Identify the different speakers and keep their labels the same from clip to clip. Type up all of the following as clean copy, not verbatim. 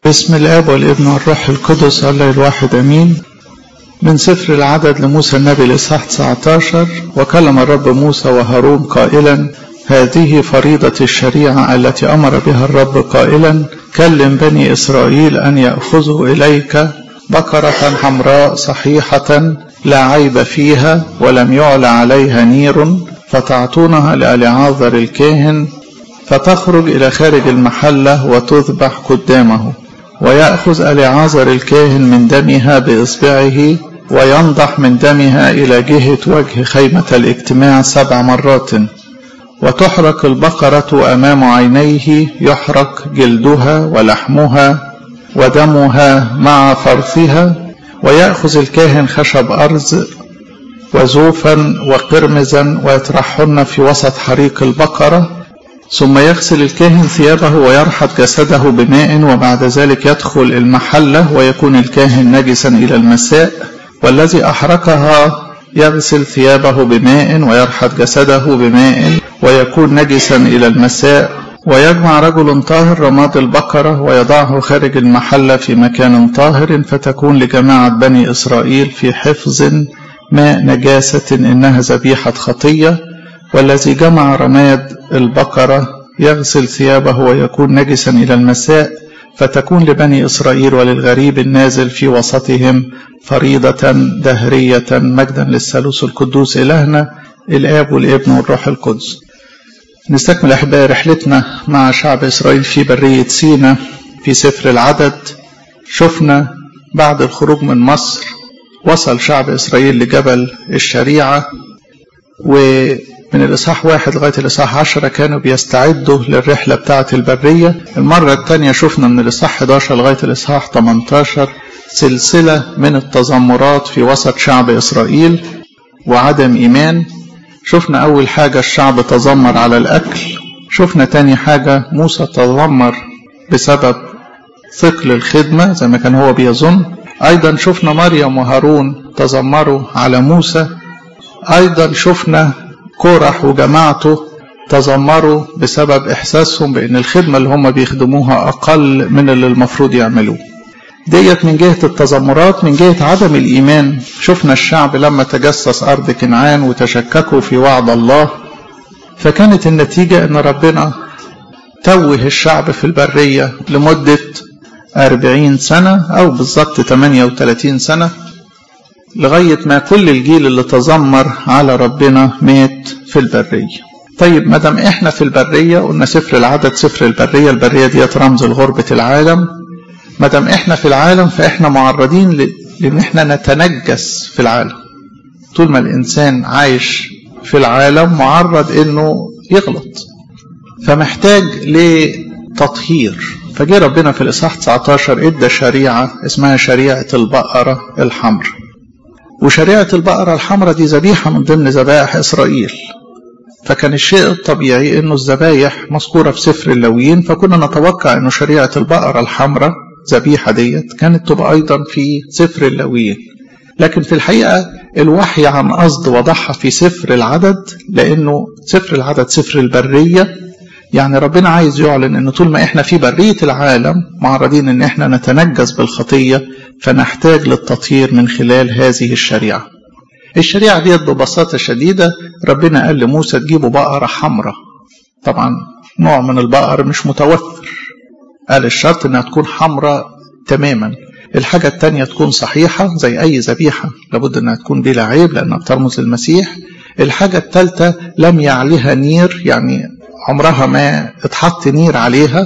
Speaker 1: باسم الآب والابن والروح القدس الله الواحد أمين. من سفر العدد لموسى النبي الإصحاح 19. وكلم الرب موسى وهارون قائلا: هذه فريضة الشريعة التي أمر بها الرب قائلا: كلم بني إسرائيل أن يأخذوا إليك بقرة حمراء صحيحة لا عيب فيها ولم يعلى عليها نير، فتعطونها لألعازر الكاهن، فتخرج إلى خارج المحلة وتذبح قدامه. ويأخذ ألعازر الكاهن من دمها بإصبعه وينضح من دمها إلى جهة وجه خيمة الاجتماع 7 مرات، وتحرق البقرة أمام عينيه، يحرق جلدها ولحمها ودمها مع فرثها. ويأخذ الكاهن خشب أرز وزوفا وقرمزا ويطرحهن في وسط حريق البقرة، ثم يغسل الكاهن ثيابه ويرحض جسده بماء، وبعد ذلك يدخل المحلة ويكون الكاهن نجسا إلى المساء. والذي أحرقها يغسل ثيابه بماء ويرحض جسده بماء ويكون نجسا إلى المساء. ويجمع رجل طاهر رماد البقرة ويضعه خارج المحلة في مكان طاهر، فتكون لجماعة بني إسرائيل في حفظ ماء نجاسة، إنها ذبيحة خطية. والذي جمع رماد البقرة يغسل ثيابه ويكون نجسا إلى المساء، فتكون لبني إسرائيل وللغريب النازل في وسطهم فريضة دهرية. مجدا للثالوث القدوس إلهنا الآب والابن والروح القدس. نستكمل أحبائي رحلتنا مع شعب إسرائيل في برية سيناء في سفر العدد. شفنا بعد الخروج من مصر وصل شعب إسرائيل لجبل الشريعة، ومن الإصحاح 1 لغاية الإصحاح 10 كانوا بيستعدوا للرحلة بتاعة البرية. المرة الثانية شفنا من الإصحاح 11 لغاية الإصحاح 18 سلسلة من التذمرات في وسط شعب إسرائيل وعدم إيمان. شفنا أول حاجة الشعب تذمر على الأكل. شفنا تاني حاجة موسى تذمر بسبب ثقل الخدمة زي ما كان هو بيظن. أيضا شفنا مريم وهارون تذمروا على موسى. أيضا شفنا كورح وجماعته تذمروا بسبب إحساسهم بأن الخدمة اللي هم بيخدموها أقل من اللي المفروض يعملوه. ديت من جهة التذمرات. من جهة عدم الإيمان شفنا الشعب لما تجسس أرض كنعان وتشككوا في وعد الله، فكانت النتيجة أن ربنا توه الشعب في البرية لمدة 40 سنة أو بالضبط 38 سنة، لغاية ما كل الجيل اللي تذمر على ربنا مات في البرية. طيب مدام احنا في البرية، قلنا سفر العدد سفر البرية، البرية ديت رمز لغربة العالم. مدام احنا في العالم فاحنا معرضين لان احنا نتنجس في العالم. طول ما الانسان عايش في العالم معرض انه يغلط، فمحتاج لتطهير. فجاء ربنا في الإصحاح 19 ادى شريعة اسمها شريعة البقرة الحمر. وشريعة البقرة الحمراء دي ذبيحة من ضمن ذبائح إسرائيل، فكان الشيء الطبيعي انه الذبايح مذكورة في سفر اللاويين، فكنا نتوقع انه شريعة البقرة الحمراء ذبيحة ديت كانت تبقى ايضا في سفر اللاويين. لكن في الحقيقة الوحي عن قصد وضعها في سفر العدد، لانه سفر العدد سفر البرية، يعني ربنا عايز يعلن ان طول ما احنا في برية العالم معرضين ان احنا نتنجس بالخطية، فنحتاج للتطهير من خلال هذه الشريعة. الشريعة ديت ببساطة شديدة ربنا قال لموسى تجيبوا بقرة حمراء. طبعا نوع من البقر مش متوفر، قال الشرط انها تكون حمراء تماما. الحاجة التانية تكون صحيحة زي اي ذبيحة، لابد انها تكون بلا عيب لانها بترمز للمسيح. الحاجة الثالثة لم يعليها نير، يعني عمرها ما اتحط نير عليها،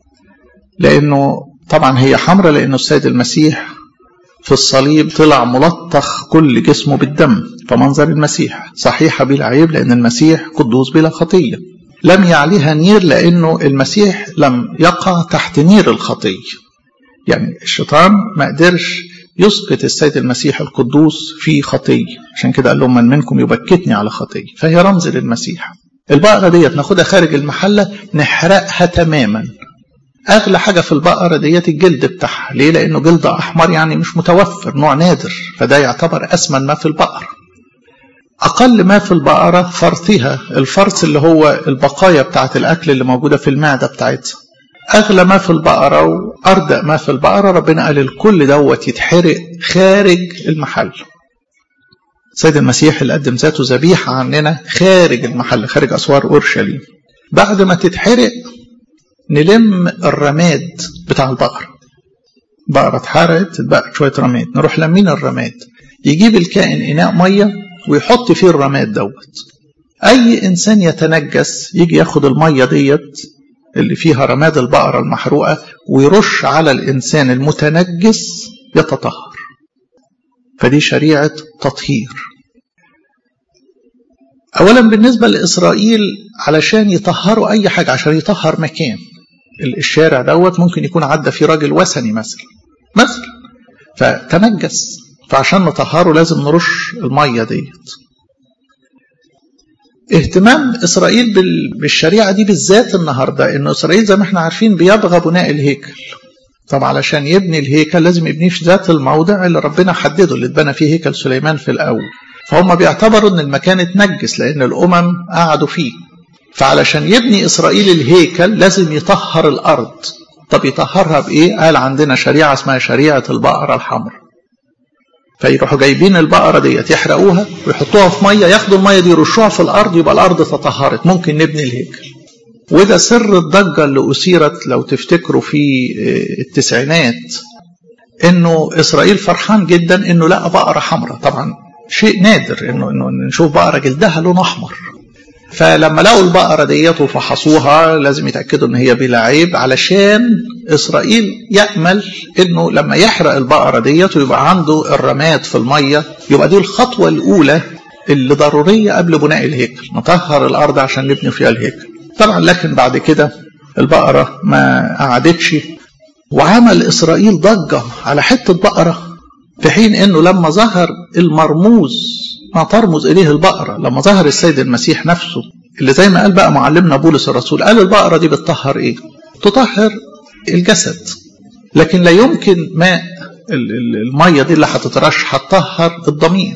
Speaker 1: لانه طبعا هي حمراء لانه السيد المسيح في الصليب طلع ملطخ كل جسمه بالدم، فمنظر المسيح. صحيحة بلا عيب لأن المسيح قدوس بلا خطية. لم يعليها نير لأنه المسيح لم يقع تحت نير الخطية، يعني الشيطان ما قدرش يسقط السيد المسيح القدوس في خطية، عشان كده قال لهم من منكم يبكتني على خطية، فهي رمز للمسيح. البقرة ديت ناخدها خارج المحلة نحرقها تماما. أغلى حاجة في البقرة ديت الجلد بتاعها. ليه؟ لأنه جلد أحمر يعني مش متوفر، نوع نادر، فده يعتبر أثمن ما في البقرة. أقل ما في البقرة فرثها، الفرث اللي هو البقايا بتاعت الأكل اللي موجودة في المعدة بتاعتها. أغلى ما في البقرة وأردأ ما في البقرة ربنا قال الكل دوت يتحرق خارج المحل. سيد المسيح اللي قدم ذاته ذبيحة عننا خارج المحل، خارج أسوار أورشليم. بعد ما تتحرق نلم الرماد بتاع البقرة. بقرة اتحرقت تتبقى شوية رماد، نروح لمين الرماد، يجيب الكائن إناء مية ويحط فيه الرماد دوت. أي إنسان يتنجس يجي ياخد المية ديت اللي فيها رماد البقرة المحروقة ويرش على الإنسان المتنجس يتطهر. فدي شريعة تطهير. أولا بالنسبة لإسرائيل علشان يطهروا أي حاجة، عشان يطهر مكان، الشارع دوت ممكن يكون عدى فيه راجل وثني مثلا فتنجس، فعشان نطهره لازم نرش المية ديت. اهتمام إسرائيل بالشريعة دي بالذات النهاردة، إنه إسرائيل زي ما احنا عارفين بيبغى بناء الهيكل. طب علشان يبني الهيكل لازم يبنيه في ذات الموضع اللي ربنا حدده، اللي اتبنى فيه هيكل سليمان في الأول. فهم بيعتبروا إن المكان اتنجس لأن الأمم قعدوا فيه، فعلشان يبني إسرائيل الهيكل لازم يطهر الأرض. طب يطهرها بإيه؟ قال عندنا شريعة اسمها شريعة البقرة الحمراء. فيروحوا جايبين البقرة ديت يحرقوها ويحطوها في مية، ياخدوا المية دي يرشوها في الأرض، يبقى الأرض تطهرت، ممكن نبني الهيكل. وده سر الضجة اللي أثيرت لو تفتكروا في التسعينات، إنه إسرائيل فرحان جدا إنه لقى بقرة حمراء. طبعا شيء نادر إنه نشوف بقرة جلدها لون أحمر. فلما لقوا البقرة ديت وفحصوها لازم يتأكدوا إن هي بلا عيب، علشان إسرائيل يأمل إنه لما يحرق البقرة ديت ويبقى عنده الرماد في المية، يبقى دي الخطوة الأولى اللي ضرورية قبل بناء الهيكل، نطهر الأرض عشان نبني فيها الهيكل. طبعا لكن بعد كده البقرة ما قعدتش، وعمل إسرائيل ضجة على حتة بقرة، في حين إنه لما ظهر المرموز ما ترمز إليه البقرة، لما ظهر السيد المسيح نفسه اللي زي ما قال بقى معلمنا بولس الرسول، قال البقرة دي بتطهر إيه؟ تطهر الجسد، لكن لا يمكن ماء المية دي اللي هتترش هتطهر الضمير.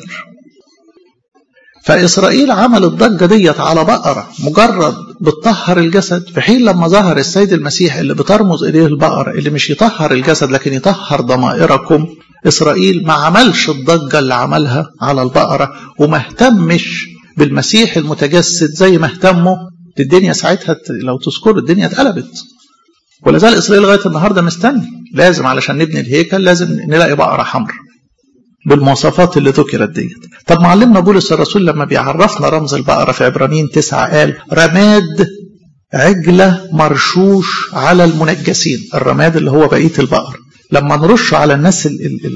Speaker 1: فإسرائيل عمل الضجة ديت على بقرة مجرد بتطهر الجسد، في حين لما ظهر السيد المسيح اللي بترمز إليه البقرة اللي مش يطهر الجسد لكن يطهر ضمائركم، إسرائيل ما عملش الضجة اللي عملها على البقرة، وما اهتمش بالمسيح المتجسد زي ما اهتموا. الدنيا ساعتها لو تذكروا الدنيا اتقلبت، ولا زال إسرائيل لغاية النهاردة مستني، لازم علشان نبني الهيكل لازم نلاقي بقرة حمراء بالمواصفات اللي ذكرت ديت. طب معلمنا بولس الرسول لما بيعرفنا رمز البقرة في عبرانيين 9 قال رماد عجلة مرشوش على المنجسين. الرماد اللي هو بقية البقر لما نرشه على الناس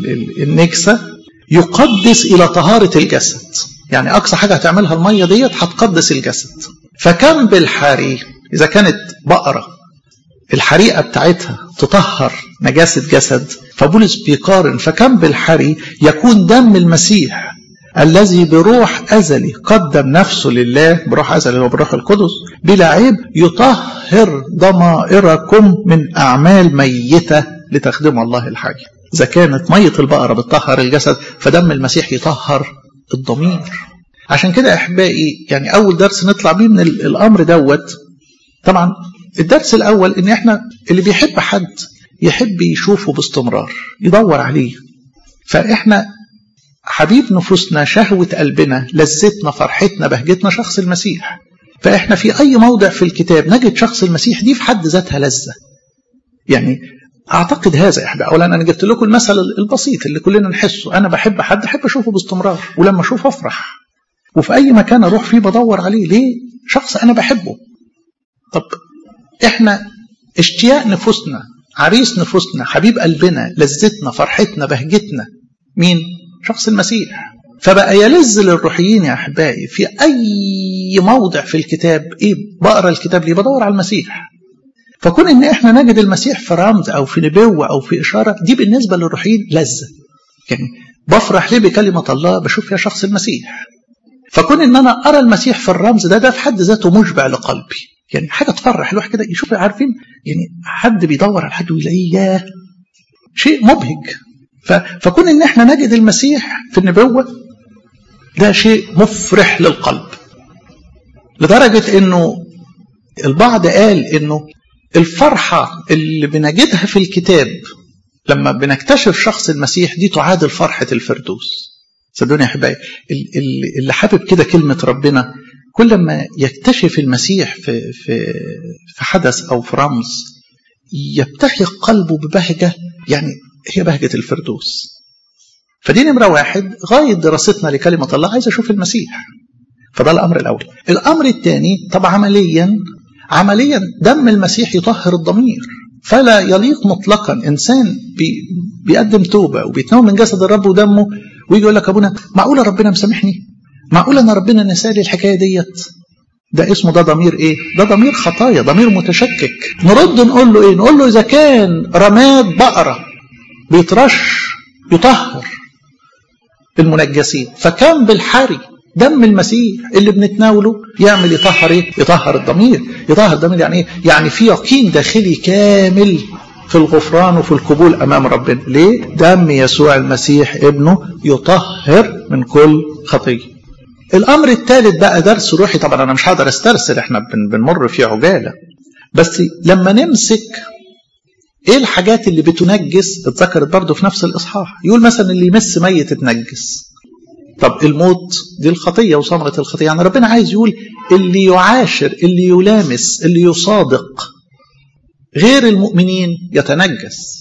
Speaker 1: النجسة يقدس إلى طهارة الجسد، يعني أقصى حاجة هتعملها المية ديت هتقدس الجسد. فكم بالحري إذا كانت بقرة الحريقة بتاعتها تطهر نجاسة جسد، فبولس بيقارن فكم بالحري يكون دم المسيح الذي بروح أزلي قدم نفسه لله، بروح أزلي وبروح القدس بلا عيب، يطهر ضمائركم من أعمال ميتة لتخدم الله الحي. إذا كانت مية البقرة بتطهر الجسد فدم المسيح يطهر الضمير. عشان كده أحبائي يعني أول درس نطلع بيه من الأمر دوت، طبعا الدرس الأول إن إحنا اللي بيحب حد يحب يشوفه باستمرار، يدور عليه. فإحنا حبيب نفوسنا، شهوة قلبنا، لذتنا، فرحتنا، بهجتنا شخص المسيح. فإحنا في أي موضع في الكتاب نجد شخص المسيح، دي في حد ذاتها لذة. يعني أعتقد هذا إحدى. أولا أنا جبت لكم المثل البسيط اللي كلنا نحسه، أنا بحب حد أحب أشوفه باستمرار، ولما أشوفه أفرح، وفي أي مكان أروح فيه بدور عليه. ليه؟ شخص أنا بحبه. طب إحنا اشتياق نفوسنا، عريس نفوسنا، حبيب قلبنا، لذتنا، فرحتنا، بهجتنا مين؟ شخص المسيح. فبقى يلذ للروحيين يا أحبائي في أي موضع في الكتاب. إيه بقرأ الكتاب ليه؟ بدور على المسيح. فكون إن إحنا نجد المسيح في رمز أو في نبوة أو في إشارة، دي بالنسبة للروحيين لذة. يعني بفرح ليه بكلمة الله؟ بشوف فيها شخص المسيح. فكون إن أنا أرى المسيح في الرمز ده في حد ذاته مشبع لقلبي، يعني حاجة تفرح الواحد كده يشوف. عارفين يعني حد بيدور على حد ويلاقيه، شيء مبهج. فكون إن إحنا نجد المسيح في النبوة ده شيء مفرح للقلب، لدرجة إنه البعض قال إنه الفرحة اللي بنجدها في الكتاب لما بنكتشف شخص المسيح دي تعادل فرحة الفردوس. صدقوني يا أحبائي، اللي حابب كده كلمة ربنا كل ما يكتشف المسيح في حدث أو في رمز يبتهج قلبه ببهجة، يعني هي بهجة الفردوس. فدي نمرة واحد، غاية دراستنا لكلمة الله عايز أشوف المسيح، فده الأمر الأول. الأمر الثاني، طب عمليا دم المسيح يطهر الضمير، فلا يليق مطلقا إنسان بيقدم توبة وبيتناول من جسد الرب ودمه ويجي يقول لك أبونا معقولة ربنا مسامحني؟ معقولة أنا ربنا نسالي الحكاية ديت؟ ده اسمه ده ضمير إيه؟ ده ضمير خطايا، ضمير متشكك. نرد نقول له إيه؟ نقول له إذا كان رماد بقرة بيترش يطهر المنجسين، فكان بالحري دم المسيح اللي بنتناوله يعمل يطهر ايه؟ يطهر الضمير. يطهر الضمير يعني ايه؟ يعني في يقين داخلي كامل في الغفران وفي القبول امام ربنا. ليه؟ دم يسوع المسيح ابنه يطهر من كل خطيه. الامر الثالث بقى درس روحي، طبعا انا مش هقدر استرسل، احنا بنمر في عجاله، بس لما نمسك ايه الحاجات اللي بتنجس اتذكرت برضه في نفس الاصحاح. يقول مثلا اللي يمس ميت اتنجس. طب الموت دي الخطيه وثمره الخطيه، يعني ربنا عايز يقول اللي يعاشر، اللي يلامس، اللي يصادق غير المؤمنين يتنجس.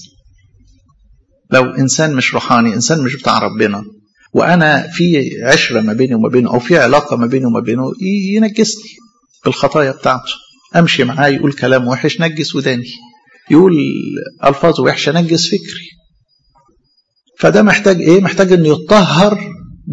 Speaker 1: لو انسان مش روحاني، انسان مش بتاع ربنا، وانا في عشره ما بيني وما بينه او في علاقه ما بيني وما بينه، ينجسني بالخطايا بتاعته. امشي معاه يقول كلام وحش نجس وداني، يقول الفاظ وحشه نجس فكري. فده محتاج ايه؟ محتاج انه يتطهر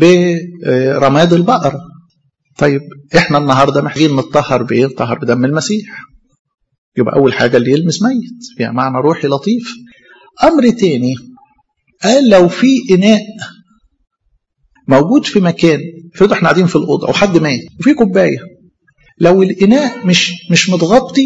Speaker 1: برماد البقره. طيب احنا النهارده محتاجين نتطهر بايه؟ نتطهر بدم المسيح. يبقى اول حاجه اللي يلمس ميت فيها معنى روحي لطيف. امر تاني، قال لو في اناء موجود في مكان، افرض احنا قاعدين في الاوضه وحد مات وفي كوبايه، لو الاناء مش متغطي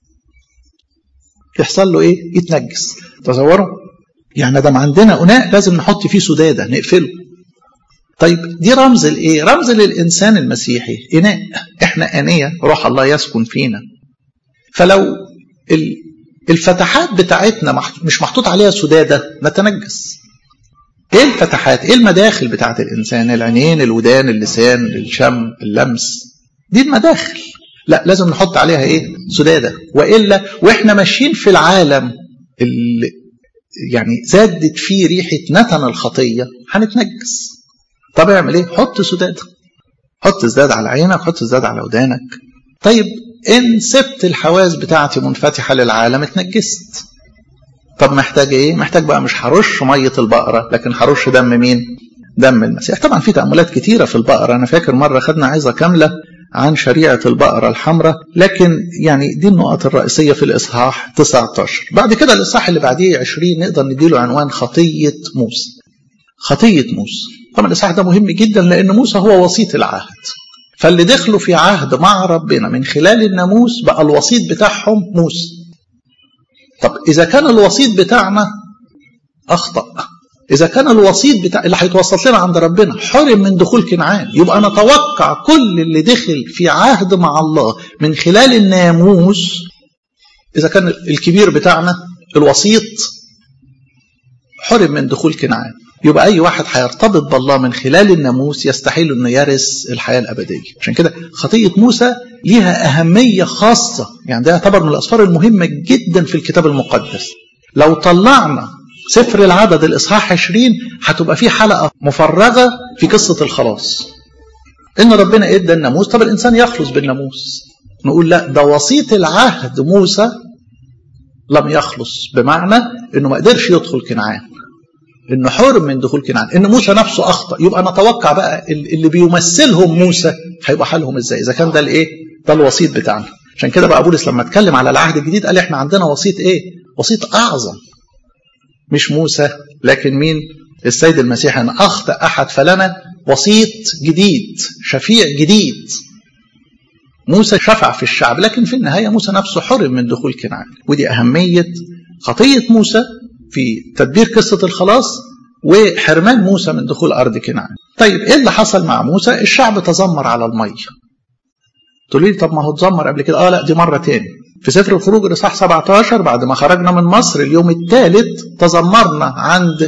Speaker 1: يحصل له ايه؟ يتنجس. تصوروا يعني ده عندنا اناء لازم نحط فيه سداده نقفله. طيب دي رمز الايه؟ رمز للانسان المسيحي. اناء، احنا انيه روح الله يسكن فينا. فلو الفتحات بتاعتنا مش محطوط عليها سداده نتنجس. ايه الفتحات؟ ايه المداخل بتاعت الانسان؟ العينين، الودان، اللسان، الشم، اللمس، دي المداخل. لا لازم نحط عليها ايه؟ سداده، والا واحنا ماشيين في العالم اللي يعني زادت فيه ريحه نتن الخطيه هنتنجس. طب اعمل ايه؟ حط سداده، حط سداد على عينك، حط سداد على ودانك. طيب ان سبت الحواس بتاعتي منفتحه للعالم اتنجست. طب محتاج ايه؟ محتاج بقى مش هرش ميه البقره، لكن هرش دم مين؟ دم المسيح. طبعا في تأملات كتيره في البقره، انا فاكر مره خدنا عظه كامله عن شريعه البقره الحمراء، لكن يعني دي النقط الرئيسيه في الاصحاح 19. بعد كده الاصحاح اللي بعديه 20 نقدر نديله عنوان خطيه موسى. خطيه موسى. طبعا الاصحاح ده مهم جدا لان موسى هو وسيط العهد، فاللي دخلوا في عهد مع ربنا من خلال الناموس بقى الوسيط بتاعهم موسى. طب إذا كان الوسيط بتاعنا أخطأ، إذا كان الوسيط بتاع اللي هيتوسط لنا عند ربنا حرم من دخول كنعان، يبقى نتوقع كل اللي دخل في عهد مع الله من خلال الناموس، إذا كان الكبير بتاعنا الوسيط حرم من دخول كنعان، يبقى أي واحد هيرتبط بالله من خلال الناموس يستحيل أنه يرث الحياة الأبدية. عشان كده خطية موسى ليها أهمية خاصة، يعني ده يعتبر من الأسفار المهمة جدا في الكتاب المقدس. لو طلعنا سفر العدد الإصحاح 20 هتبقى فيه حلقة مفرغة في قصة الخلاص. إن ربنا إدى الناموس، طب الإنسان يخلص بالناموس. نقول لا، ده وسيط العهد موسى لم يخلص، بمعنى إنه ما قدرش يدخل كنعان، إنه حرم من دخول كنعان، إن موسى نفسه أخطأ. يبقى نتوقع بقى اللي بيمثلهم موسى هيبقى حالهم إزاي إذا كان ده الإيه؟ ده الوسيط بتاعنا. عشان كده بقى بولس لما اتكلم على العهد الجديد قال إحنا عندنا وسيط إيه؟ وسيط أعظم، مش موسى لكن مين؟ السيد المسيح. أن أخطأ أحد فلنا وسيط جديد، شفيع جديد. موسى شفع في الشعب، لكن في النهاية موسى نفسه حرم من دخول كنعان. ودي أهمية خطية موسى في تدبير قصة الخلاص وحرمان موسى من دخول أرض كنعان. طيب إيه اللي حصل مع موسى؟ الشعب تذمر على المية. تقول لي طب ما هو تذمر قبل كده. لا، دي مرة تاني في سفر الخروج الإصحاح 17 بعد ما خرجنا من مصر اليوم الثالث تذمرنا عند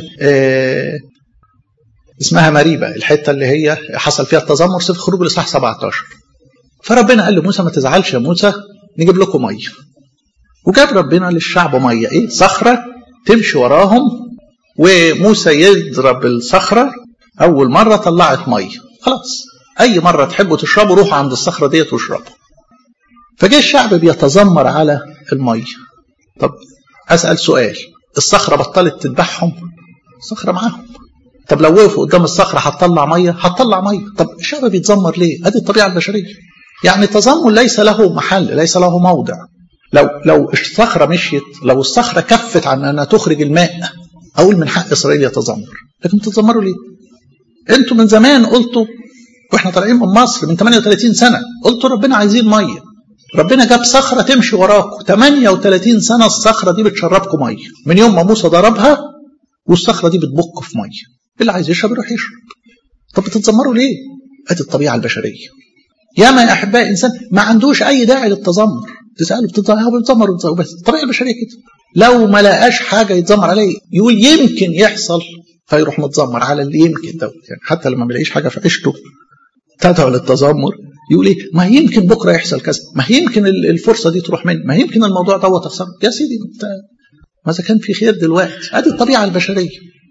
Speaker 1: اسمها مريبة، الحتة اللي هي حصل فيها التذمر، سفر الخروج الإصحاح 17. فربنا قال لموسى ما تزعلش يا موسى، نجيب لكم مية. وجاب ربنا للشعب مية، ايه؟ صخرة تمشي وراهم، وموسى يضرب الصخرة، أول مرة طلعت مية. خلاص أي مرة تحبوا تشربوا روحوا عند الصخرة ديت واشربوا. فجاء الشعب بيتذمر على المية. طب أسأل سؤال، الصخرة بطلت تذبحهم؟ الصخرة معاهم. طب لو وقفوا قدام الصخرة هتطلع مية؟ هتطلع مية. طب الشعب بيتذمر ليه؟ هذه الطبيعة البشرية. يعني التذمر ليس له محل، ليس له موضع. لو الصخرة مشيت، لو الصخرة كفت عن أنها تخرج الماء، أقول من حق إسرائيل يتذمر. لكن تتذمروا ليه؟ أنتوا من زمان قلتوا، وإحنا طالعين من مصر من 38 سنة، قلتوا ربنا عايزين مية. ربنا جاب صخرة تمشي وراكم 38 سنة، الصخرة دي بتشربكم مية من يوم ما موسى ضربها، والصخرة دي بتبق في مية. اللي عايز يشرب يروح يشرب. طب بتتذمروا ليه؟ ادي الطبيعة البشرية. ياما يا أحبائي إنسان ما عندوش أي داعي للتذمر، تسأله بتتذمر بس الطبيعة البشرية كده. لو ما لقاش حاجة يتذمر عليه يقول يمكن يحصل، فيروح متذمر على اللي يمكن دوت. يعني حتى لما بيلاقيش حاجة في عيشته تدعو للتذمر، يقول ايه؟ ما يمكن بكره يحصل كذا، ما يمكن الفرصه دي تروح مني، ما يمكن الموضوع دوت تخسر. يا سيدي انت ماذا كان في خير دلوقتي؟ ادي الطبيعه البشريه.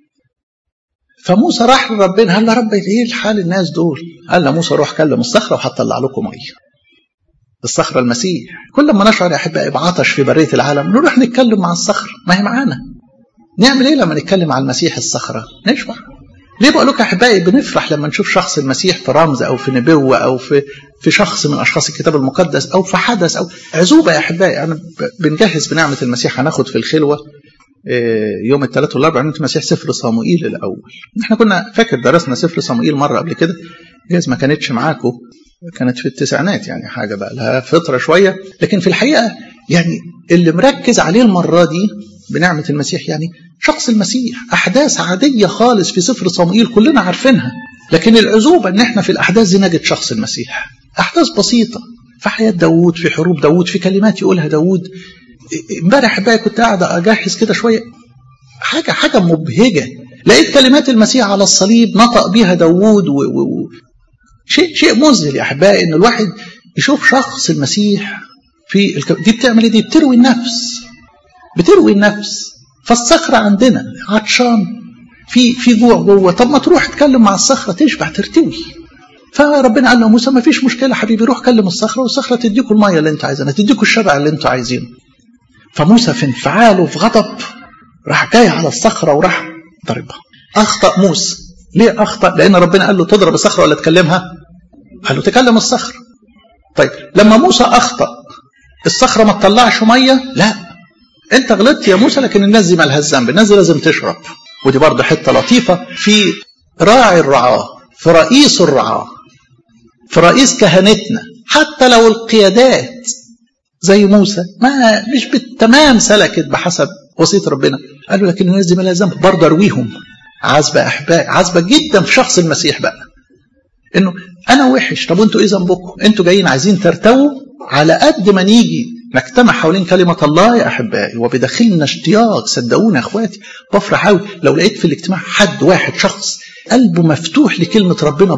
Speaker 1: فموسى راح لربنا قال له رب ايه الحال الناس دول؟ قال له موسى روح كلم الصخره وهتطلع لكم ميه. الصخره المسيح. كل ما نشعر يا احبائي بعطش في بريه العالم نروح نتكلم مع الصخره، ما هي معانا. نعمل ايه لما نتكلم عن المسيح الصخره؟ نشبع. ليه بقول لكم يا احبائي بنفرح لما نشوف شخص المسيح في رمز او في نبوه او في شخص من اشخاص الكتاب المقدس او في حدث او عزوبه يا احبائي. انا بنجهز بنعمه المسيح، هناخد في الخلوه يوم الثلاث والاربع نعمه المسيح سفر صموئيل الاول. احنا كنا فاكر درسنا سفر صموئيل مره قبل كده، جايز ما كانتش معاكم، كانت في التسعينات، يعني حاجه بقى لها فتره شويه. لكن في الحقيقه يعني اللي مركز عليه المره دي بنعمة المسيح يعني شخص المسيح. أحداث عادية خالص في سفر صموئيل كلنا عارفينها، لكن العزوبة أن احنا في الأحداث دي نجد شخص المسيح. أحداث بسيطة في حياة داود، في حروب داود، في كلمات يقولها داود. امبارح بقى كنت قاعد أجهز كده شوية، حاجة مبهجة، لقيت كلمات المسيح على الصليب نطق بيها داود شيء مذهل يا أحبائي إن الواحد يشوف شخص المسيح في دي بتعمل ايه؟ دي بتروي النفس. فالصخرة عندنا عطشان، في جوع جوه، طب ما تروح تكلم مع الصخرة تشبع ترتوي. فربنا قال له موسى ما فيش مشكلة حبيبي، روح كلم الصخرة والصخرة تديكوا المية اللي انتوا عايزينها، تديكوا الشبع اللي انتوا عايزينه. فموسى في انفعاله في غضب راح جاي على الصخرة وراح ضربها. أخطأ موسى. ليه أخطأ؟ لأن ربنا قال له تضرب الصخرة ولا تكلمها؟ قال له تكلم الصخرة. طيب لما موسى أخطأ الصخرة ما تطلعش مية؟ لا، انت غلطت يا موسى، لكن الناس دي مالها الذنب، الناس دي لازم تشرب. ودي برضه حته لطيفه في راعي الرعاه، في رئيس الرعاه، في رئيس كهنتنا. حتى لو القيادات زي موسى ما مش بالتمام سلكت بحسب وصيه ربنا، قالوا لكن الناس دي مالها الذنب، برضه ارويهم. عذبه احبائي، عذبه جدا في شخص المسيح بقى، انه انا وحش، طب وانتوا ايه ذنبكم؟ انتوا جايين عايزين ترتووا على قد ما نيجي نجتمع حوالين كلمة الله يا أحبائي وبداخلنا اشتياق. صدقوني يا أخواتي بفرح قوي لو لقيت في الاجتماع حد واحد شخص قلبه مفتوح لكلمة ربنا،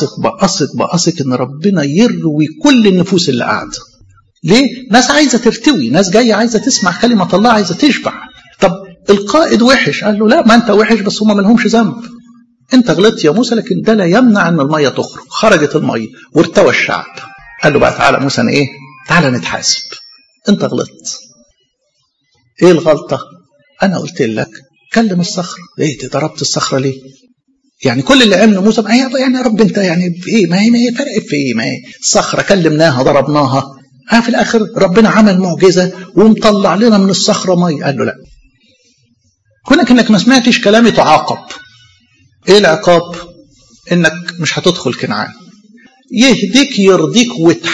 Speaker 1: بقصك إن ربنا يروي كل النفوس اللي قاعدة. ليه؟ ناس عايزة ترتوي، ناس جاية عايزة تسمع كلمة الله، عايزة تشبع. طب القائد وحش، قال له لا، ما أنت وحش بس هم ملهمش ذنب. أنت غلطت يا موسى، لكن ده لا يمنع أن المية تخرج. خرجت المية وارتوى الشعب. قال له بقى تعالى موسى إيه؟ تعالى نتحاسب. انت غلطت. ايه الغلطة؟ انا قلت لك كلم الصخرة. ايه ضربت الصخرة ليه؟ يعني كل اللي عمله موسى يعني يا رب انت يعني في ايه؟ ما هي فرق في ايه؟ ما هي الصخرة كلمناها ضربناها، في الاخر ربنا عمل معجزة ومطلع لنا من الصخرة مية. قال له لا، كونك انك ما سمعتش كلامي تعاقب. ايه العقاب؟ انك مش هتدخل كنعان. يهديك يرضيك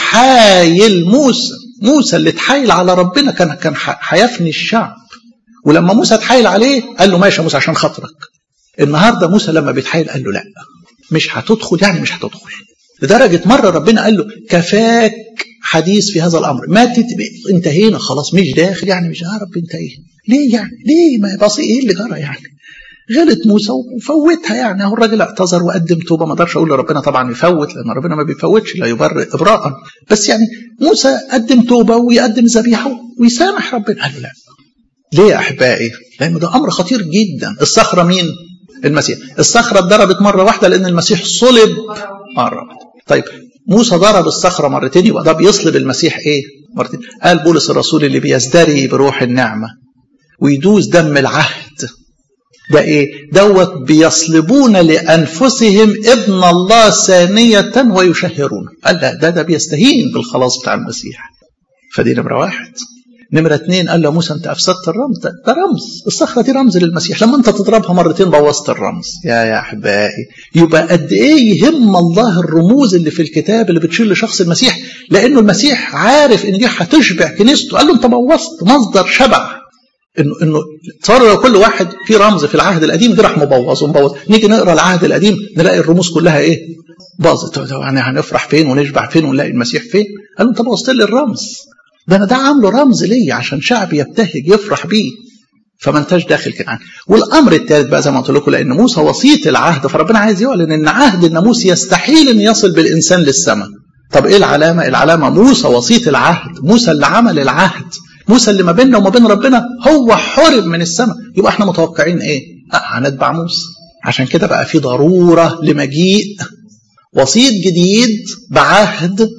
Speaker 1: وتحايل موسى اللي تحايل على ربنا كان هيفني الشعب. ولما موسى تحايل عليه قال له ماشي يا موسى عشان خاطرك. النهارده موسى لما بيتحايل قال له لا، مش هتدخل، يعني مش هتدخل. لدرجه مره ربنا قال له كفاك
Speaker 2: حديث في هذا الأمر، ماتت انتهينا خلاص، مش داخل يعني، مش رب انتهينا ليه يعني، ليه ما بسيط، ايه اللي جرى يعني؟ غلط موسى وفوتها يعني، اهو الراجل اعتذر وقدم توبه. ما اقدرش اقول لربنا طبعا يفوت، لان ربنا ما بيفوتش، لا يبرئ ابراء، بس يعني موسى قدم توبه ويقدم ذبيحه ويسامح ربنا. قال له لا. ليه يا احبائي؟ لان ده امر خطير جدا. الصخره مين؟ المسيح. الصخره اتضربت مره واحده لان المسيح صلب مره واحده. طيب موسى ضرب الصخره مرتين، يبقى ده بيصلب المسيح ايه؟ مرتين. قال بولس الرسول اللي بيزدري بروح النعمه ويدوس دم العهد ده ايه؟ دوت بيصلبون لانفسهم ابن الله ثانيه ويشهرون. قال لا، ده بيستهين بالخلاص بتاع المسيح. فدي نمره واحد. نمره اتنين، قال له موسى انت افسدت الرمز، ده رمز، الصخره دي رمز للمسيح، لما انت تضربها مرتين بوظت الرمز. يا احبائي، يبقى قد ايه يهم الله الرموز اللي في الكتاب اللي بتشير لشخص المسيح، لانه المسيح عارف ان دي هتشبع كنيسته. قال له انت بوظت مصدر شبع. انه صار لو كل واحد في رمز في العهد القديم ده راح مبوظ. نيجي نقرا العهد القديم نلاقي الرموز كلها ايه؟ باظت. يعني هنفرح فين ونشبع فين ونلاقي المسيح فين؟ قال له انت بوظت لي الرمز، ده عامله رمز ليا عشان شعب يبتهج يفرح بيه، فما انتش داخل كنعان. والامر الثالث بقى زي ما قلت لكم، لان موسى وسيط العهد، فربنا عايز يعلن ان عهد الناموس يستحيل ان يصل بالانسان للسماء. طب ايه العلامه؟ العلامه موسى وسيط العهد، موسى اللي عمل العهد، موسى اللي ما بيننا وما بين ربنا هو حرم من السماء. يبقى احنا متوقعين ايه؟ هنتبع موسى. عشان كده بقى في ضروره لمجيء وسيط جديد بعهد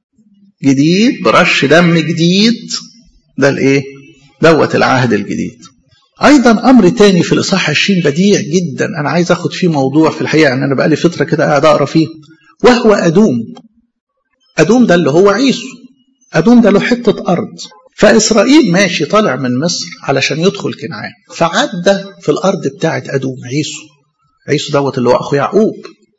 Speaker 2: جديد برش دم جديد. ده الايه؟ دوت العهد الجديد. ايضا امر تاني في الاصحاح 20 بديع جدا، انا عايز اخد فيه موضوع في الحقيقه، ان انا بقالي فتره كده قاعد اقرا فيه، وهو ادوم. ادوم ده اللي هو عيسو. ادوم ده له حته ارض، فاسرائيل ماشي طالع من مصر علشان يدخل كنعان، فعدى في الارض بتاعه ادوم عيسو دوت اللي هو اخو يعقوب.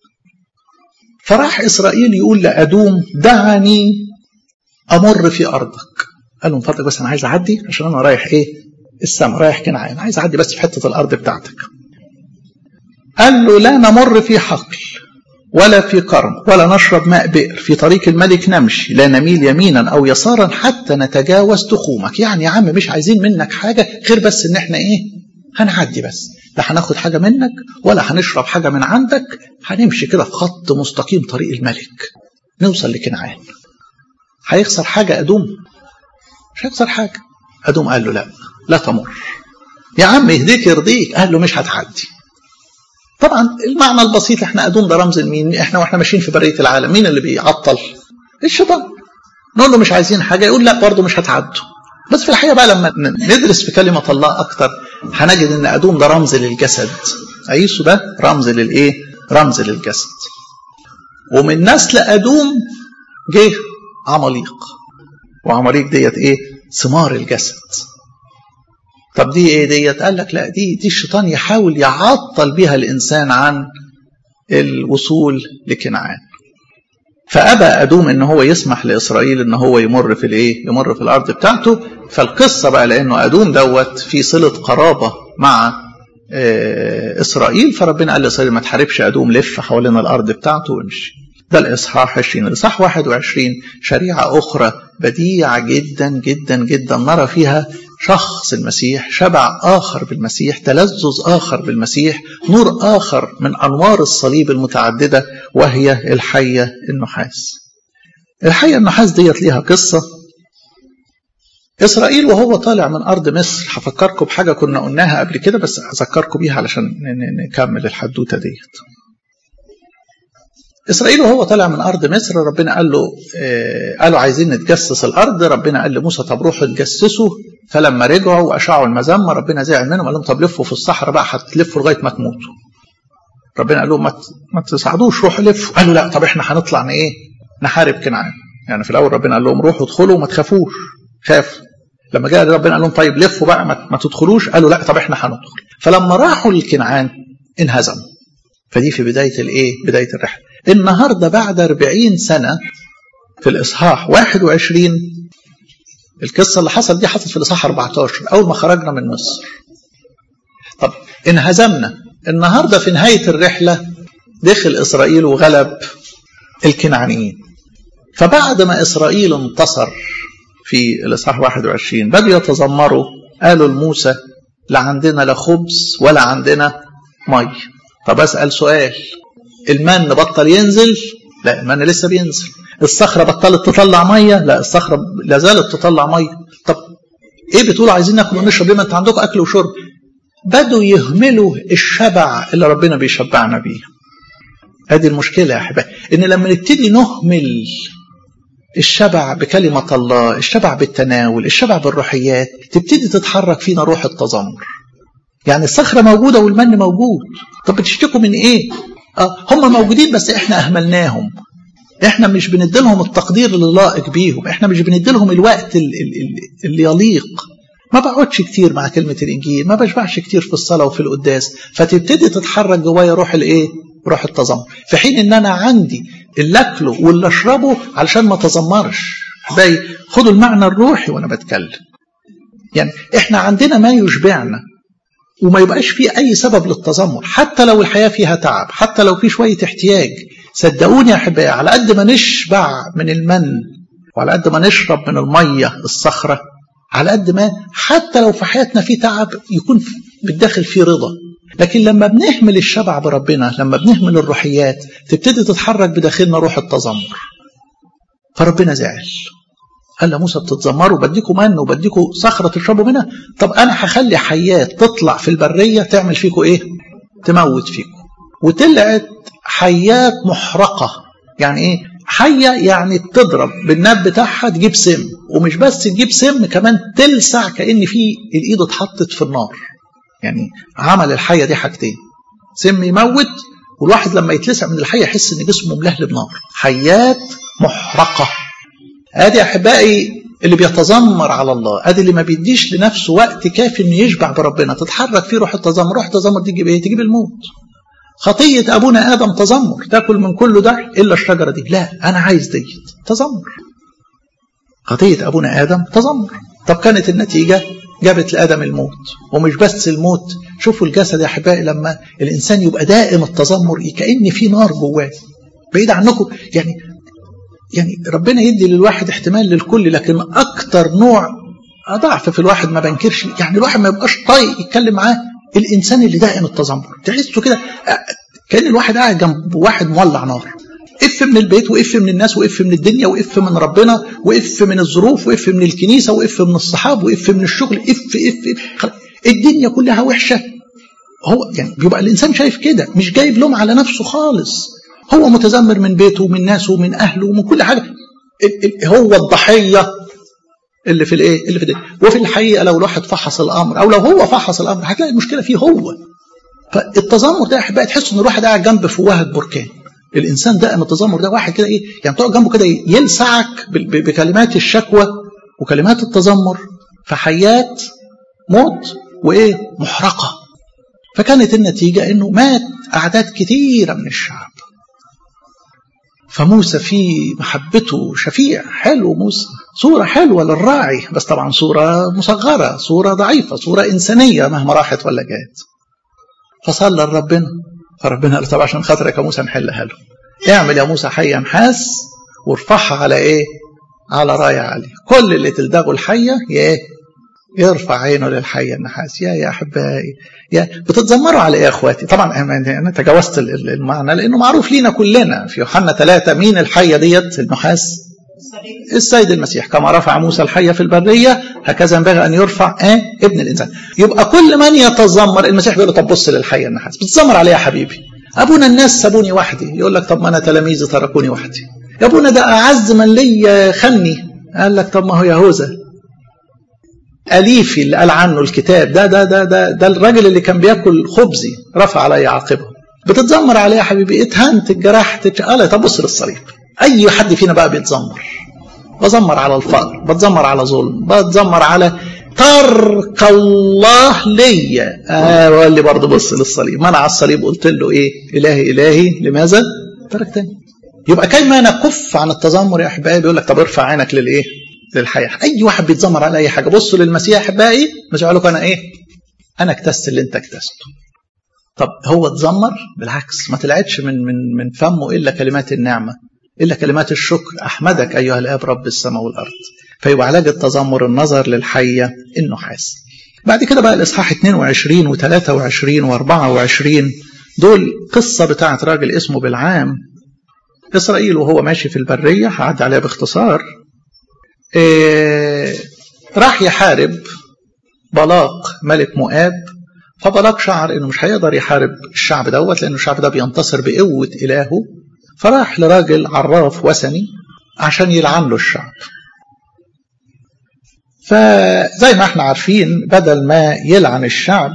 Speaker 2: فراح اسرائيل يقول لادوم دعني امر في ارضك. قال له من فضلك بس انا عايز اعدي، عشان انا رايح ايه؟ السماء، رايح كنعان، عايز اعدي بس في حته الارض بتاعتك. قال له لا نمر في حقل ولا في كرم ولا نشرب ماء بئر، في طريق الملك نمشي، لا نميل يمينا او يسارا حتى نتجاوز تخومك. يعني يا عم مش عايزين منك حاجه غير بس ان احنا ايه؟ هنعدي بس، لا هناخد حاجه منك ولا هنشرب حاجه من عندك، هنمشي كده في خط مستقيم طريق الملك نوصل لكنعان. هيخسر حاجه ادوم؟ مش هيخسر حاجه. ادوم قال له لا تمر يا عم، يهديك يرضيك. قال له مش هتعدي. طبعا المعنى البسيط، احنا ادوم ده رمز لمين؟ احنا واحنا ماشيين في بريه العالم مين اللي بيعطل؟ الشيطان. نقول له مش عايزين حاجه، يقول لا برضه مش هتعدوا. بس في الحقيقه بقى لما ندرس في كلمه الله اكتر هنجد ان ادوم ده رمز للجسد، عيسو ده رمز للايه؟ رمز للجسد. ومن نسل ادوم جه عماليق، وعماليق ديت ايه؟ ثمار الجسد. طب دي ايه ديت؟ قال لك لا، دي الشيطان يحاول يعطل بها الانسان عن الوصول لكنعان. فابى ادوم ان هو يسمح لاسرائيل ان هو يمر في الايه؟ يمر في الارض بتاعته. فالقصه بقى لانه ادوم دوت في صله قرابه مع اسرائيل، فربنا قال لاسرائيل ما تحاربش ادوم، لف حوالين الارض بتاعته وامشي. ده الاصحاح 20. الاصحاح 21 شريعه اخرى بديعه جدا جدا جدا، نرى فيها شخص المسيح، شبع آخر بالمسيح، تلذذ آخر بالمسيح، نور آخر من أنوار الصليب المتعددة، وهي الحية النحاس. الحية النحاس ديت ليها قصة. إسرائيل وهو طالع من أرض مصر، هفكركم بحاجة كنا قلناها قبل كده بس أذكركم بيها علشان نكمل الحدوتة ديت. إسرائيل وهو طالع من أرض مصر، ربنا قالوا عايزين نتجسس الأرض. ربنا قال لموسى طب روحوا تجسسوا. فلما رجعوا وأشعوا المذمة ربنا زعل منهم، قال لهم طب لفوا في الصحراء بقى، هتلفوا لغاية ما تموتوا. ربنا قال لهم ما تصعدوش، روحوا لفوا. قالوا لا، طب احنا هنطلع نحارب كنعان. يعني في الأول ربنا قال لهم روحوا ادخلوا وما تخافوش، خافوا. لما جاء ربنا قال لهم طيب لفوا بقى ما تدخلوش، قالوا لا طب احنا هندخل. فلما راحوا لكنعان انهزموا. فدي في بداية الرحلة. النهاردة بعد 40 سنة في الإصحاح 21، القصة اللي حصل دي حصلت في الإصحاح 14 أول ما خرجنا من مصر. طب انهزمنا. النهاردة في نهاية الرحلة دخل إسرائيل وغلب الكنعانيين. فبعد ما إسرائيل انتصر في الإصحاح 21 بدأوا يتذمروا، قالوا لموسى لا عندنا لا خبز ولا عندنا مي. طب أسأل سؤال، المن بطل ينزل؟ لا، المن لسه بينزل. الصخرة بطلت تطلع مية؟ لا، الصخرة لا زالت تطلع مية. طب ايه بتقولوا عايزين ناكل ونشرب لما انت عندكم اكل وشرب؟ بدوا يهملوا الشبع اللي ربنا بيشبعنا بيه. ادي المشكلة يا احبائي، ان لما نبتدي نهمل الشبع بكلمة الله، الشبع بالتناول، الشبع بالروحيات، تبتدي تتحرك فينا روح التذمر. يعني الصخرة موجودة والمن موجود، طب بتشتكوا من ايه؟ هم موجودين بس احنا اهملناهم، احنا مش بنديلهم التقدير اللي لائق بيهم، احنا مش بنديلهم الوقت اللي يليق. ما بقعدش كتير مع كلمة الانجيل، ما بشبعش كتير في الصلاة وفي القداس، فتبتدي تتحرك جوايا روح الايه؟ روح التذمر. في حين ان انا عندي اللي اكله واللي اشربه علشان ما تذمرش. باي خدوا المعنى الروحي وانا بتكلم. يعني احنا عندنا ما يشبعنا وما يبقاش فيه اي سبب للتذمر، حتى لو الحياة فيها تعب، حتى لو في شوية احتياج. صدقوني يا احبائي، على قد ما نشبع من المن وعلى قد ما نشرب من المية الصخرة، على قد ما حتى لو في حياتنا في تعب يكون بالداخل فيه رضا. لكن لما بنهمل الشبع بربنا، لما بنهمل الروحيات، تبتدي تتحرك بداخلنا روح التذمر. فربنا زعل، قال لموسى بتتذمروا، بديكم من وبديكم صخرة تشربوا منها، طب أنا هخلي حيات تطلع في البرية تعمل فيكم إيه؟ تموت فيكم. وطلعت حيات محرقة. يعني إيه؟ حية يعني تضرب بالناب بتاعها تجيب سم، ومش بس تجيب سم، كمان تلسع كأن في الإيد اتحطت في النار. يعني عمل الحية دي حاجتين، سم يموت، والواحد لما يتلسع من الحية يحس ان جسمه ملهلب نار. حيات محرقة. ادي احبائي اللي بيتذمر على الله، ادي اللي ما بيديش لنفسه وقت كافي انه يشبع بربنا، تتحرك فيه روح التذمر. روح التذمر دي تجيب ايه؟ تجيب الموت. خطية ابونا ادم تذمر، تاكل من كل ده الا الشجرة دي، لا انا عايز ديت، تذمر. خطية ابونا ادم تذمر. طب كانت النتيجة جابت لآدم الموت. ومش بس الموت، شوفوا الجسد يا أحبائي لما الإنسان يبقى دائم التذمر كأن في نار جواه بعيد عنكم. يعني ربنا يدي للواحد احتمال للكل، لكن أكتر نوع ضعف في الواحد ما بنكرش، يعني الواحد ما يبقاش طايق يتكلم معاه الإنسان اللي دائم التذمر. تحسوا كده كأن الواحد قاعد جنب واحد مولع نار. اف من البيت، واف من الناس، واف من الدنيا، واف من ربنا، واف من الظروف، واف من الكنيسة، واف من الصحاب، واف من الشغل، اف الدنيا كلها وحشة. هو يعني بيبقى الإنسان شايف كده، مش جايب لوم على نفسه خالص، هو متذمر من بيته ومن ناسه ومن أهله ومن كل حاجة. هو الضحية اللي في الايه؟ اللي في الدنيا. وفي الحقيقة لو الواحد فحص الأمر، أو لو هو فحص الأمر، هتلاقي المشكلة فيه هو. فالتذمر ده احبائي تحس ان الواحد قاعد جنب فوهة بركان. الإنسان دائم التذمر ده واحد كده إيه؟ يعني تقعد جنبه كده يلسعك بكلمات الشكوى وكلمات التذمر، فحيات موت وإيه؟ محرقة. فكانت النتيجة إنه مات أعداد كثيرة من الشعب. فموسى في محبته شفيع حلو، موسى صورة حلوة للراعي، بس طبعا صورة مصغرة، صورة ضعيفة، صورة إنسانية مهما راحت ولا جات. فصلى لربنا، فربنا قال طب عشان خاطرك يا موسى نحلها له، اعمل يا موسى حية نحاس وارفعها على ايه؟ على راية عالية. كل اللي تلدغه الحية يرفع عينه للحية النحاس. يا أحبائي، بتتذمروا على ايه يا اخواتي؟ طبعا انا تجاوزت المعنى لانه معروف لينا كلنا في يوحنا 3 مين الحية ديت النحاس؟ السيد المسيح. كما رفع موسى الحية في البرية هكذا ينبغي أن يرفع ابن الإنسان. يبقى كل من يتذمر المسيح بيقول له طب بص للحية النحاس، بتتذمر عليها يا حبيبي؟ أبونا الناس سابوني وحدي، يقول لك طب ما أنا تلاميذي تركوني وحدي. يا أبونا ده أعز من لي خني، قال لك طب ما هو يهوذا أليفي اللي قال عنه الكتاب ده الراجل اللي كان بياكل خبزي رفع علي عاقبه. بتتذمر عليها يا حبيبي، اتهنت اتجرحت، قال طب بص للصليب. أي حد فينا بقى بيتذمر، بتذمر على الفقر، بتذمر على ظلم، بتذمر على ترك الله ليا، وقال لي برضه بص للصليب. منع الصليب قلت له ايه؟ إلهي لماذا تركتني؟ يبقى كيما نكف عن التذمر يا احبائي. بيقول لك طب ارفع عينك للايه؟ للحياه. اي واحد بيتذمر على اي حاجه بصوا للمسيح يا احبائي، مش هقول لك انا ايه؟ انا اكتست اللي انت اكتسته. طب هو اتذمر؟ بالعكس، ما طلعتش من فمه الا كلمات النعمه. إلا كلمات الشكر أحمدك أيها الآب رب السماء والأرض. فيبقى علاج التذمر النظر للحية النحاس. بعد كده بقى الإصحاح 22 و23 و24 دول قصة بتاعت راجل اسمه بلعام. إسرائيل وهو ماشي في البرية، هعدي عليها باختصار، راح يحارب بلاق ملك مؤاب. فبلاق شعر انه مش هيقدر يحارب الشعب دوت، لأنه الشعب ده بينتصر بقوة إلهه. فراح لراجل عراف وثني عشان يلعن له الشعب. فزي ما احنا عارفين بدل ما يلعن الشعب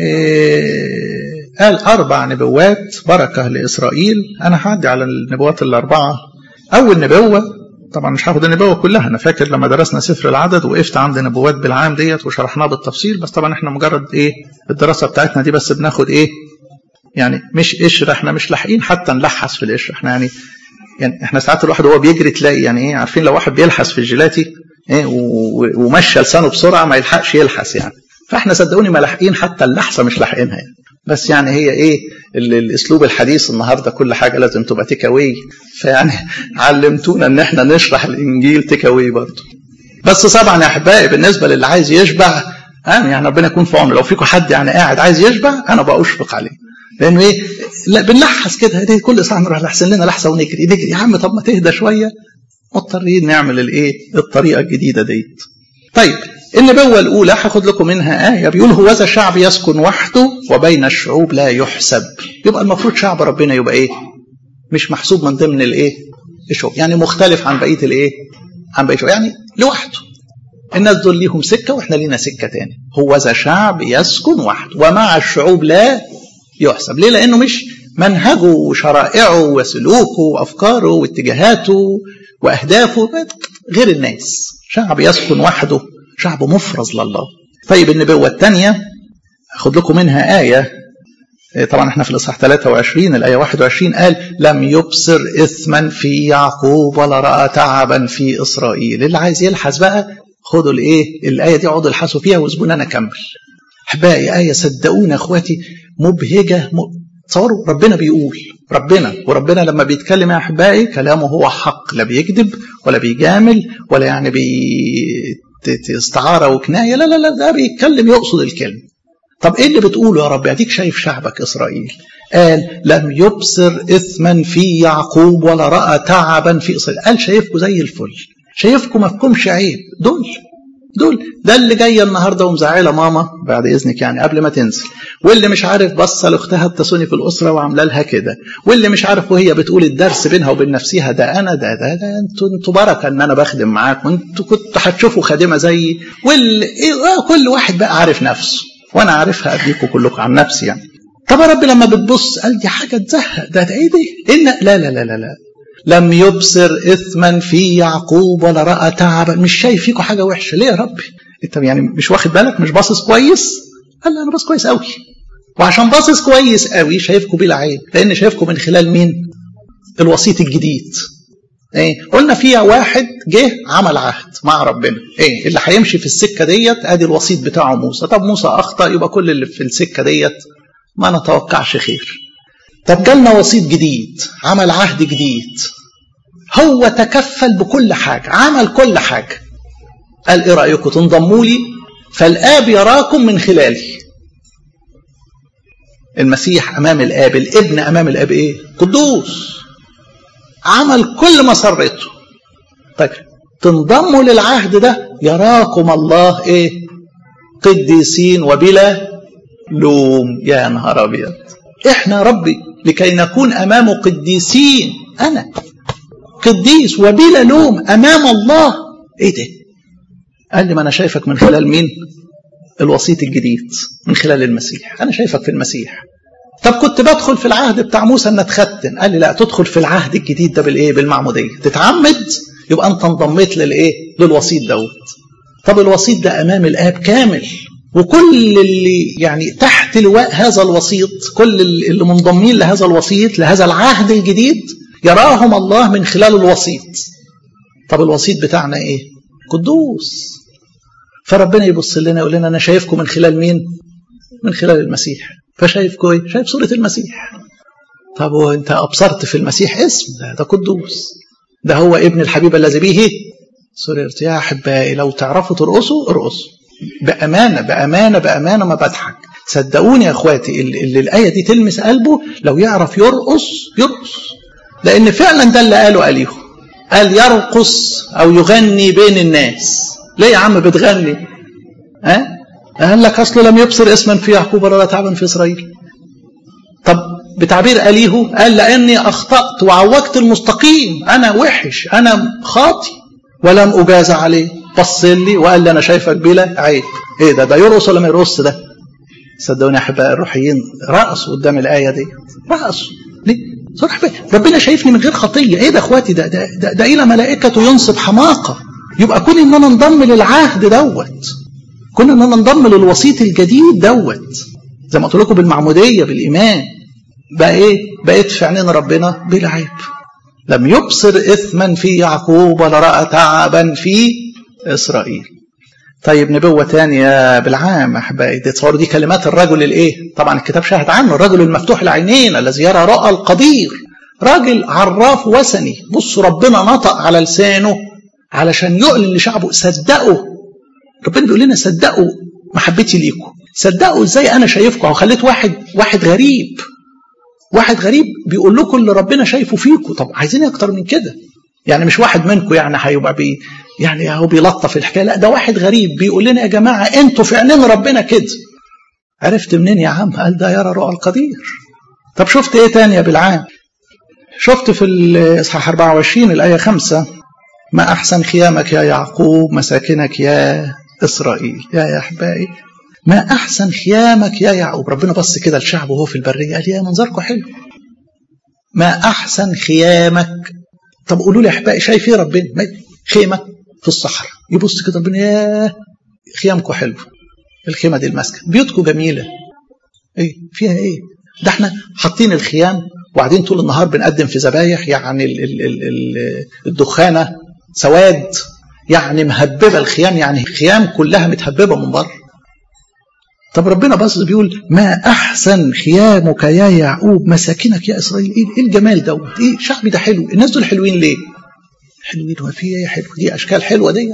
Speaker 2: قال 4 نبوات بركة لإسرائيل. أنا هعدي على النبوات ال4. أول نبوة، طبعا مش هاخد النبوة كلها، أنا فاكر لما درسنا سفر العدد وقفت عند نبوات بلعام ديت وشرحناها بالتفصيل، بس طبعا احنا مجرد الدراسة بتاعتنا دي بس بناخد يعني مش قشر، احنا مش لاحقين حتى نلحس في القشر. احنا يعني احنا ساعات الواحد وهو بيجري تلاقي يعني عارفين لو واحد بيلحس في الجيلاتي ومشى لسانه بسرعة ما يلحقش يلحس يعني. فاحنا صدقوني ما لاحقين حتى اللحسة، مش لاحقينها يعني. بس يعني هي الاسلوب الحديث النهارده كل حاجه لازم تبقى تيك اواي، فيعني علمتونا ان احنا نشرح الانجيل تيك اواي برضه. بس طبعا يا احبائي بالنسبه للي عايز يشبع يعني ربنا يكون في عونه. لو فيكم حد يعني قاعد عايز يشبع انا بقى اشفق عليه، لانه لا بنلحس كده كل ساعه نروح نحسن لنا لحسه ونجري يا عم. طب ما تهدى شويه، مضطرين نعمل الطريقه الجديده ديت. طيب النبوة الأولى هاخد لكم منها آية بيقول هوذا شعب يسكن وحده وبين الشعوب لا يحسب. يبقى المفروض شعب ربنا يبقى مش محسوب من ضمن الشعوب، يعني مختلف عن بقية عن بقية الشعوب، يعني لوحده. الناس دول ليهم سكة واحنا لينا سكة تاني. هوذا شعب يسكن وحده ومع الشعوب لا يحسب. ليه؟ لأنه مش منهجه وشرائعه وسلوكه وأفكاره واتجاهاته وأهدافه غير الناس. شعب يسكن وحده، شعب مفرز لله. طيب النبوة الثانية أخذ لكم منها آية، طبعا احنا في الإصحاح 23 الآية 21 قال لم يبصر إثما في يعقوب ولا رأى تعبا في إسرائيل. اللي عايز يلحس بقى خدوا الآية دي اقعدوا الحسوا فيها واسيبوني أنا أكمل. أحبائي آية صدقوني أخواتي مبهجة. تصوروا ربنا بيقول وربنا لما بيتكلم يا أحبائي كلامه هو حق، لا بيكذب ولا بيجامل ولا يعني استعارة وكناية، لا لا لا، ده بيتكلم يقصد الكلمة. طب ايه اللي بتقوله يا رب؟ اديك شايف شعبك إسرائيل، قال لم يبصر إثما في يعقوب ولا رأى تعبا في إسرائيل. قال شايفكم زي الفل، شايفكم ما فيكمش عيب. دول ده اللي جايه النهارده ومزعله ماما بعد اذنك يعني قبل ما تنزل، واللي مش عارف بصه لاختها التسوني في الاسره وعامله لها كده، واللي مش عارف وهي بتقول الدرس بينها وبين نفسها ده انا ده انتوا بركه ان انا بخدم معاكم، انتوا كنتوا هتشوفوا خادمه زيي. كل واحد بقى عارف نفسه وانا عارفها اديكم كلكم عن نفسي يعني. طب يا رب لما بتبص قال دي حاجه تزهق، ده ايه دي؟ لا لا لا لا لا، لم يبصر إثما في يعقوب ولا رأى تعبا. مش شايف فيكم حاجة وحشة. ليه يا ربي؟ انت يعني مش واخد بالك؟ مش باصص كويس؟ قال لا انا باصص كويس قوي، وعشان باصص كويس قوي شايفكم بلا عيب، لان شايفكم من خلال مين؟ الوسيط الجديد. قلنا فيها واحد جه عمل عهد مع ربنا، اللي هيمشي في السكه ديت ادي الوسيط بتاعه موسى. طب موسى اخطا، يبقى كل اللي في السكه ديت ما نتوقعش خير. طب جالنا وسيط جديد عمل عهد جديد، هو تكفل بكل حاجة، عمل كل حاجة. قال ايه رأيكم تنضموا لي فالآب يراكم من خلالي. المسيح أمام الآب، الابن أمام الآب قدوس، عمل كل ما سرته. طيب تنضموا للعهد ده يراكم الله قديسين وبلا لوم. يا نهار أبيض، احنا ربي لكي نكون أمامه قديسين، أنا قديس وبلا لوم أمام الله. ايه ده؟ قال لي ما أنا شايفك من خلال مين؟ الوسيط الجديد، من خلال المسيح. أنا شايفك في المسيح. طب كنت بدخل في العهد بتاع موسى أن اتختن، قال لي لا، تدخل في العهد الجديد ده بالمعمودية، تتعمد يبقى أنت انضميت للوسيط دوت. طب الوسيط ده أمام الآب كامل، وكل اللي يعني تحت لواء هذا الوسيط، كل اللي منضمين لهذا الوسيط، لهذا العهد الجديد، يراهم الله من خلال الوسيط. طب الوسيط بتاعنا قدوس. فربنا يبص لنا يقول لنا أنا شايفكم من خلال مين؟ من خلال المسيح. فشايفكم شايف صورة المسيح. طب وانت أبصرت في المسيح اسم ده قدوس. ده هو ابن الحبيب الذي به سررت. يا أحبائي لو تعرفوا ترقصوا ارقصوا بأمانة بأمانة بأمانة، ما بضحك، صدقوني يا اخواتي اللي الآية دي تلمس قلبه لو يعرف يرقص يرقص، لأن فعلا ده اللي قاله أليه، قال يرقص أو يغني بين الناس. ليه يا عم بتغني؟ قال لك أصله لم يبصر اسما في يعقوب ولا تعبا في إسرائيل. طب بتعبير أليه قال لأني أخطأت وعوجت المستقيم، أنا وحش، أنا خاطي ولم أجاز عليه. بص لي وقال لي أنا شايفك بلا عيب. إيه ده يرقص ولا ما يرقص ده؟ صدقوني يا أحبائي الروحيين رقصوا قدام الآية دي، رقصوا ليه؟ صراحة ربنا شايفني من غير خطية. إيه ده أخواتي؟ ده إلى ملائكته ينصب حماقة. يبقى كون إن أنا انضم للعهد دوت، كون إن أنا انضم للوسيط الجديد دوت، زي ما قلت لكم بالمعمودية بالإيمان، بقى إيه؟ بقيت في عينين ربنا بلا عيب. لم يبصر إثما في يعقوب ولا رأى تعبا في إسرائيل. طيب نبوة تانية بالعام أحبائي، تصوروا دي كلمات الرجل الإيه؟ طبعا الكتاب شاهد عنه، الرجل المفتوح العينين الذي يرى رؤى القدير، راجل عراف وثني. بصوا ربنا نطق على لسانه علشان يعلن لشعبه صدقوا. ربنا بيقول لنا صدقوا محبتي ليكم، صدقوا ازاي انا شايفكم. وخليت واحد غريب بيقول لكم اللي ربنا شايفه فيكم. طب عايزين اكتر من كده؟ يعني مش واحد منكم يعني هيبقى يعني هو بيلطف الحكايه، لا ده واحد غريب بيقول لنا يا جماعه انتوا في عينين ربنا كده. عرفت منين يا عم؟ قال ده يرى رؤى القدير. طب شفت ايه تاني يا بالعام؟ شفت في الاصحاح 24 الايه 5 ما احسن خيامك يا يعقوب مساكنك يا اسرائيل. يا احبائي ما احسن خيامك يا يعقوب. ربنا بص كده لشعبه وهو في البريه قال يا منظركم حلو، ما احسن خيامك. طب قولوا لي يا احبائي شايف ايه ربنا؟ خيمه في الصحراء، يبص كده ربنا يا خيامكم حلو، الخيمه دي المسكن، بيوتكم جميله، ايه فيها ايه؟ ده احنا حاطين الخيام وقاعدين طول النهار بنقدم في ذبايح، يعني الدخانه سواد، يعني مهببه الخيام، يعني الخيام كلها متهببه من بره. طب ربنا بص بيقول ما احسن خيامك يا يعقوب مساكنك يا اسرائيل. ايه الجمال دوت؟ ايه شعبي ده حلو. الناس دول حلوين ليه؟ حلوين وفي ايه حلو؟ دي اشكال حلوه ديت.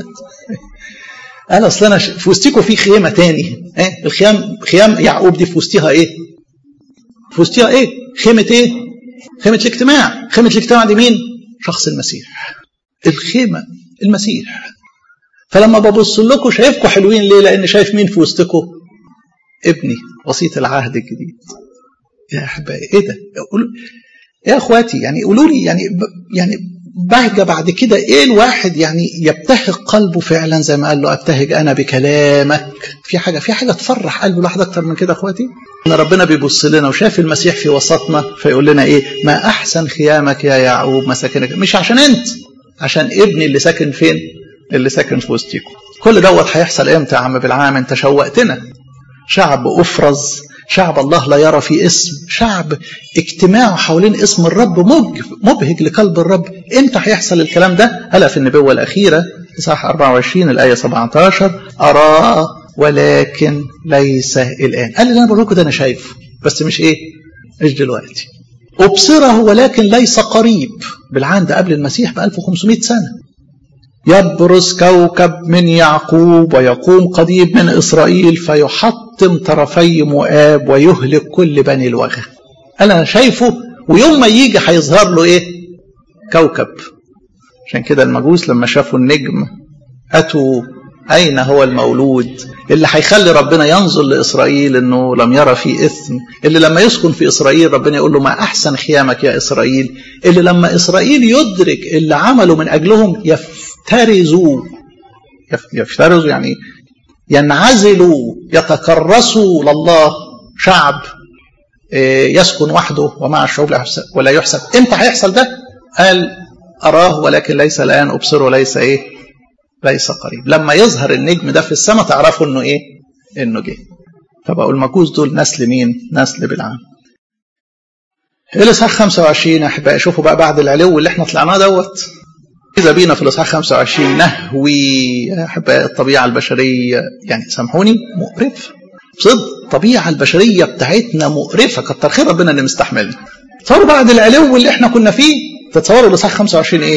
Speaker 2: قال اصل انا في وسطكم في خيمه تاني. خيام يعقوب دي في وسطها ايه؟ في وسطها ايه؟ خيمه ايه؟ خيمه الاجتماع. خيمه الاجتماع دي مين؟ شخص المسيح. الخيمه المسيح. فلما ببص لكم شايفكم حلوين ليه؟ لان شايف مين في وسطكم؟ ابني وسيط العهد الجديد. يا احبائي ايه ده؟ يا اخواتي يعني قولوا لي يعني بهجه بعد كده ايه الواحد يعني يبتهج قلبه فعلا زي ما قال له ابتهج انا بكلامك. في حاجه تفرح قلب الواحد اكتر من كده اخواتي؟ ان ربنا بيبص لنا وشاف المسيح في وسطنا فيقول لنا ايه؟ ما احسن خيامك يا يعقوب مساكنك. مش عشان انت، عشان ابني اللي ساكن فين؟ اللي ساكن في وسطيكم. كل دوت هيحصل امتى يا عم بالعام؟ انت شوقتنا. شعب أفرز، شعب الله لا يرى في اسم، شعب اجتماعه حوالين اسم الرب مبهج لقلب الرب. امتى هيحصل الكلام ده؟ هلا في النبوة الأخيرة إصحاح 24 الآية 17 أراه ولكن ليس الآن. قال لي أنا بقول لكم ده أنا شايفه بس مش إيه؟ مش دلوقتي. أبصره ولكن ليس قريب. بالعام ده قبل المسيح ب 1500 سنة. يبرز كوكب من يعقوب ويقوم قضيب من إسرائيل فيحطم طرفي مؤاب ويهلك كل بني الوغى. أنا شايفه ويوم ما يجي هيظهر له إيه؟ كوكب. عشان كده المجوس لما شافوا النجم أتوا أين هو المولود اللي هيخلي ربنا ينظر لإسرائيل إنه لم يرى فيه إثم، اللي لما يسكن في إسرائيل ربنا يقول له ما أحسن خيامك يا إسرائيل، اللي لما إسرائيل يدرك اللي عمله من أجلهم يفترزوا يعني ينعزلوا يتكرسوا لله. شعب يسكن وحده ومع الشعوب ولا يحسب. امتى هيحصل ده؟ قال أراه ولكن ليس الآن، أبصره ليس إيه؟ ليس قريب. لما يظهر النجم ده في السماء تعرفوا إنه إيه؟ إنه جه. فبقوا المجوس دول نسل مين؟ نسل بالعام. الإصحاح 25 يا أحبائي شوفوا بقى بعد العلو اللي احنا طلعناه دوت. إذا بينا في الإصحاح 25 نهوي يا أحبائي الطبيعة البشرية، يعني سامحوني مقرفة. بصدق الطبيعة البشرية بتاعتنا مقرفة، كتر خير ربنا اللي مستحملنا. تصوروا بعد العلو اللي احنا كنا فيه، تتصوروا الإصحاح 25 إيه؟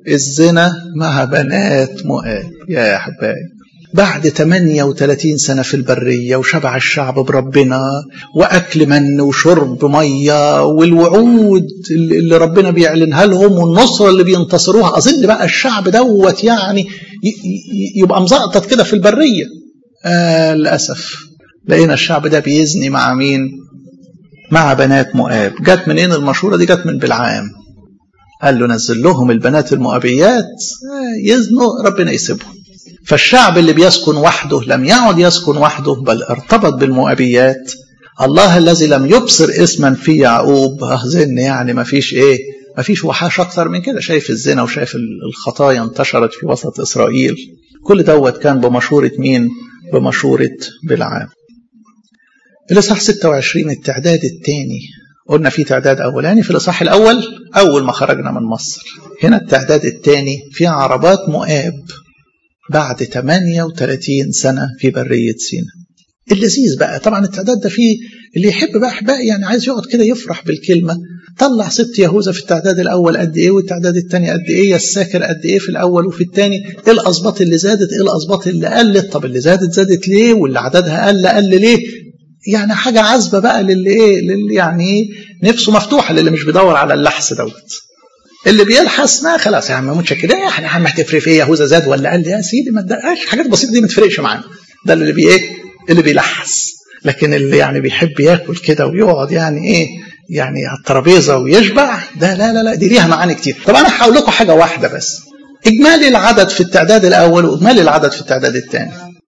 Speaker 2: الزنا مع بنات مؤاب. يا أحبائي، بعد 38 سنة في البرية وشبع الشعب بربنا وأكل من وشرب مية والوعود اللي ربنا بيعلنها لهم والنصرة اللي بينتصروها، أظن بقى الشعب دوت يعني يبقى مزقطط كده في البرية. للأسف لقينا الشعب ده بيزني مع مين؟ مع بنات مؤاب. جت منين المشورة دي؟ جت من بلعام. قال له نزل لهم البنات المؤابيات يزنوا، ربنا يسيبهم. فالشعب اللي بيسكن وحده لم يعد يسكن وحده، بل ارتبط بالمؤابيات. الله الذي لم يبصر اسما في يعقوب أهزن، يعني ما فيش وحاش أكثر من كده. شايف الزنا وشايف الخطايا انتشرت في وسط إسرائيل. كل دوت كان بمشورة مين؟ بمشورة بلعام. الإصحاح 26 التعداد الثاني. قلنا في تعداد أولاني في الإصحاح الأول أول ما خرجنا من مصر. هنا التعداد الثاني في عربات مؤاب بعد 38 سنة في برية سيناء. اللذيذ بقى طبعا التعداد ده فيه اللي يحب بقى أحبائي يعني عايز يقعد كده يفرح بالكلمة. طلع سبط يهوذا في التعداد الأول قد إيه والتعداد الثاني قد إيه، الساكر قد إيه في الأول وفي الثاني، إيه الأسباط اللي زادت إيه الأسباط اللي قلت، طب اللي زادت ليه واللي عددها قل ليه. يعني حاجة عذبة بقى للي يعني نفسه مفتوحة، للي مش بيدور على اللحس دوت. اللي بيلحس ما خلاص يا عم متشكر، يا عم هتفرق في ايه يهوذا زاد ولا قال؟ يا سيدي ما تدققش، حاجات بسيطه دي ما تفرقش معانا. ده اللي بيلحس. لكن اللي يعني بيحب ياكل كده ويقعد يعني يعني على الترابيزه ويشبع، ده لا دي ليها معاني كتير. طب انا هقول لكم حاجه واحده بس، اجمالي العدد في التعداد الاول واجمالي العدد في التعداد الثاني.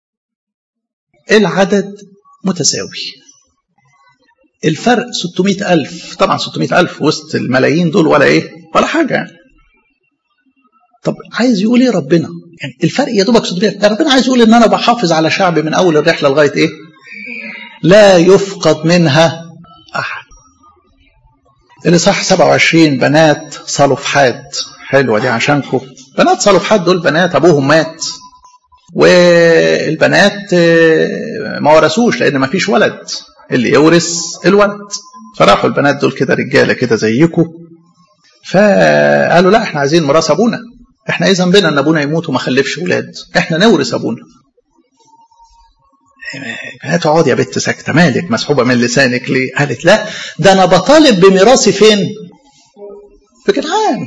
Speaker 2: العدد متساوي، الفرق 600,000. طبعا 600,000 وسط الملايين دول ولا حاجة يعني. طب عايز يقول ايه ربنا؟ يعني الفرق يا دوبك 600,000. ربنا عايز يقول ان انا بحافظ على شعبي من اول الرحلة لغاية لا يفقد منها احد. الإصحاح 27 بنات صلوفحاد. حلوة دي عشانكم. بنات صلوفحاد دول بنات ابوهم مات، والبنات ما ورثوش لان ما فيش ولد، اللي يورث الولد. فراحوا البنات دول كده رجاله كده زيكم، فقالوا لا احنا عايزين ميراث ابونا، احنا ايه ذنبنا ان ابونا يموت وما خلفش ولاد، احنا نورث ابونا. هتقعد يا بنت ساكته، مالك مسحوبه من لسانك ليه؟ قالت لا ده انا بطالب بميراثي فين؟ في كنعان.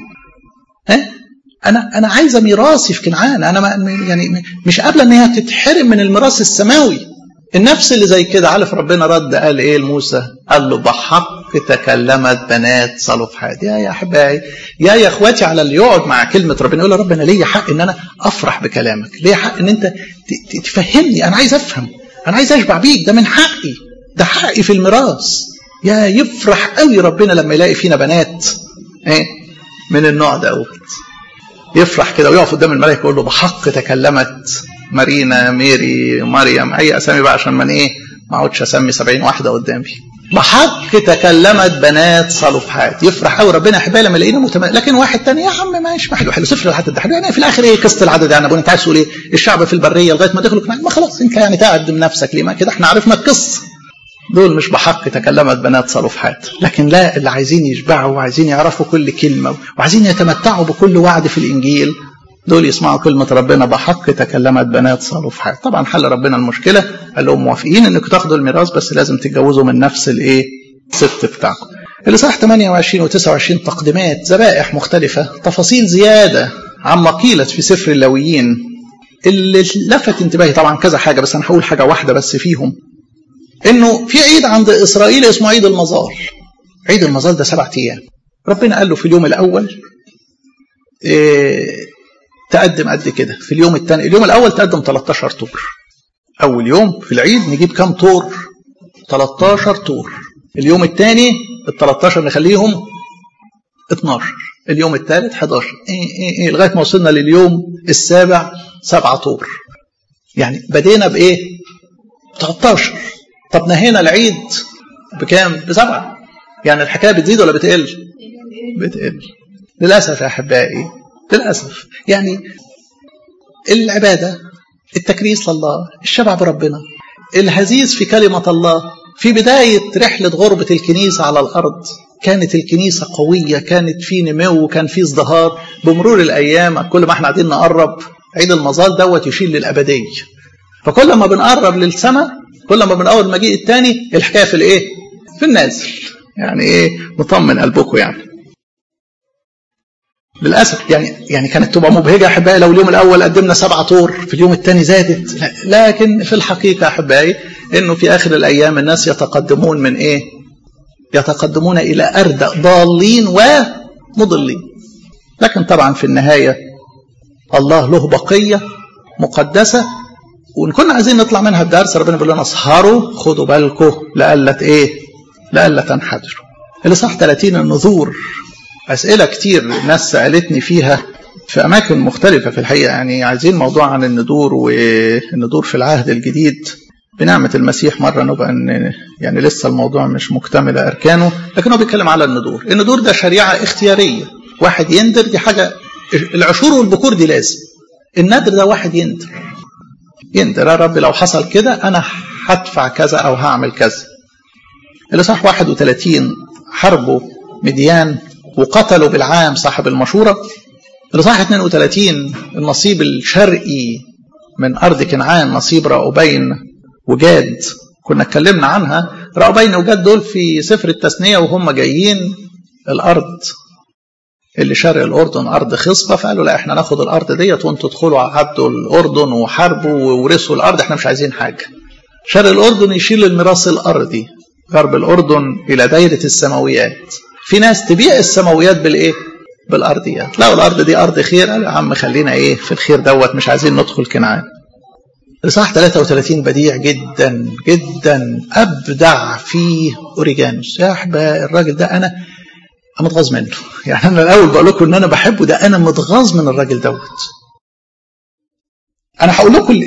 Speaker 2: انا عايزه ميراثي في كنعان. انا يعني مش قابله ان هي تتحرم من الميراث السماوي. النفس اللي زي كده عارف ربنا رد قال ايه لموسى؟ قال له بحق تكلمت بنات صلوفحاد. يا احبائي يا اخواتي على اللي يقعد مع كلمه ربنا يقول ربنا ليه حق ان انا افرح بكلامك، ليه حق ان انت تفهمني، انا عايز افهم، انا عايز اشبع بيك، ده من حقي، ده حقي في الميراث. يا يفرح قوي ربنا لما يلاقي فينا بنات من النوع ده. يفرح كده ويقف قدام الملائكه يقول له بحق تكلمت مارينا ميري مريم، اي اسامي بقى عشان ما اقعدش اسمي 70 واحده قدامي. بحق تكلمت بنات صلوفحاد. يفرح قوي ربنا يا احبائي لما يلاقينا لكن واحد تاني يا عم ماشي حلو صفر لحد الدحر يعني في الاخر قصه العدد يعني ابونا انت عايز تقول الشعب في البريه لغايه ما دخلوا كنعان، ما خلاص انت يعني تقدم نفسك ليه؟ ما كده احنا عرفنا القصه. دول مش بحق تكلمت بنات صلوفحاد. لكن لا، اللي عايزين يشبعوا وعايزين يعرفوا كل كلمه وعايزين يتمتعوا بكل وعد في الانجيل، دول يسمعوا كلمة ربنا بحق تكلمت بنات صلوفحاد. طبعا حل ربنا المشكلة، قال لهم موافقين انكم تاخدوا الميراث بس لازم تتجوزوا من نفس الست بتاعكم. الإصحاح 28 و29 تقديمات ذبائح مختلفة، تفاصيل زيادة عما قيلت في سفر اللاويين. اللي لفت انتباهي طبعا كذا حاجة، بس انا هقول حاجة واحدة بس فيهم، انه في عيد عند اسرائيل اسمه عيد المظال. عيد المظال ده 7 ايام. ربنا قال له في اليوم الاول تقدم قد كده، في اليوم الثاني اليوم الاول تقدم 13 طور. اول يوم في العيد نجيب كام طور؟ 13 طور. اليوم الثاني ال13 نخليهم 12. اليوم الثالث 11 لغايه ما وصلنا لليوم السابع 7 طور. يعني بدينا بايه؟ 13. طب نهينا العيد بكام؟ ب7. يعني الحكايه بتزيد ولا بتقل؟ بتقل للاسف يا احبائي، للأسف. يعني العبادة، التكريس لله، الشبع بربنا، الهزيز في كلمة الله، في بداية رحلة غربة الكنيسة على الأرض كانت الكنيسة قوية، كانت في نمو وكان في ازدهار. بمرور الأيام كل ما احنا قاعدين نقرب عيد المظال دوت يشيل للأبدية. فكل ما بنقرب للسماء كل ما بنقول المجيء الثاني الحكاية في الايه؟ في النازل. يعني ايه؟ نطمن قلبكم يعني. للأسف يعني كانت تبقى مبهجة أحبائي لو اليوم الأول قدمنا 7 طور، في اليوم الثاني زادت. لكن في الحقيقة أحبائي إنه في آخر الأيام الناس يتقدمون من إيه؟ يتقدمون إلى أردأ ضالين ومضلين. لكن طبعا في النهاية الله له بقية مقدسة، وإن كنا عايزين نطلع منها بدرس ربنا بيقول لنا اسهروا خدوا بالكم لألا تنحدروا. الإصحاح 30 النذور. أسئلة كتير ناس سألتني فيها في أماكن مختلفة في الحقيقة. يعني عايزين موضوع عن النذور والنذور في العهد الجديد بنعمة المسيح مرة نبقى يعني لسه الموضوع مش مكتمل أركانه، لكن هو بيتكلم على النذور. النذور ده شريعة اختيارية، واحد يندر، دي حاجة. العشور والبكور دي لازم. الندر ده واحد يندر يا رب لو حصل كده أنا هدفع كذا أو هعمل كذا. الإصحاح 31 حربوا مديان وقتلوا بالعام صاحب المشورة. الإصحاح 32 النصيب الشرقي من أرض كنعان، نصيب رأوبين وجاد. كنا اتكلمنا عنها. رأوبين وجاد دول في سفر التثنية وهم جايين الأرض اللي شرق الأردن أرض خصبة، فقالوا لا احنا ناخد الأرض ديت وانتوا تدخلوا عدوا الأردن وحاربوا وورثوا الأرض، احنا مش عايزين حاجة. شرق الأردن يشيل الميراث الأرضي، غرب الأردن إلى دايرة السماويات. في ناس تبيع السماويات بالإيه؟ بالأرضيات. لو الأرض دي أرض خير قالوا يا عم خلينا إيه في الخير دوت، مش عايزين ندخل كنعان. الإصحاح 33 بديع جدا جدا، أبدع فيه أوريجانوس. يا أحباب الراجل ده أنا متغاظ منه. يعني أنا الأول بقول لكم إن أنا بحبه، ده أنا متغاظ من الراجل دوت. أنا هقول لكم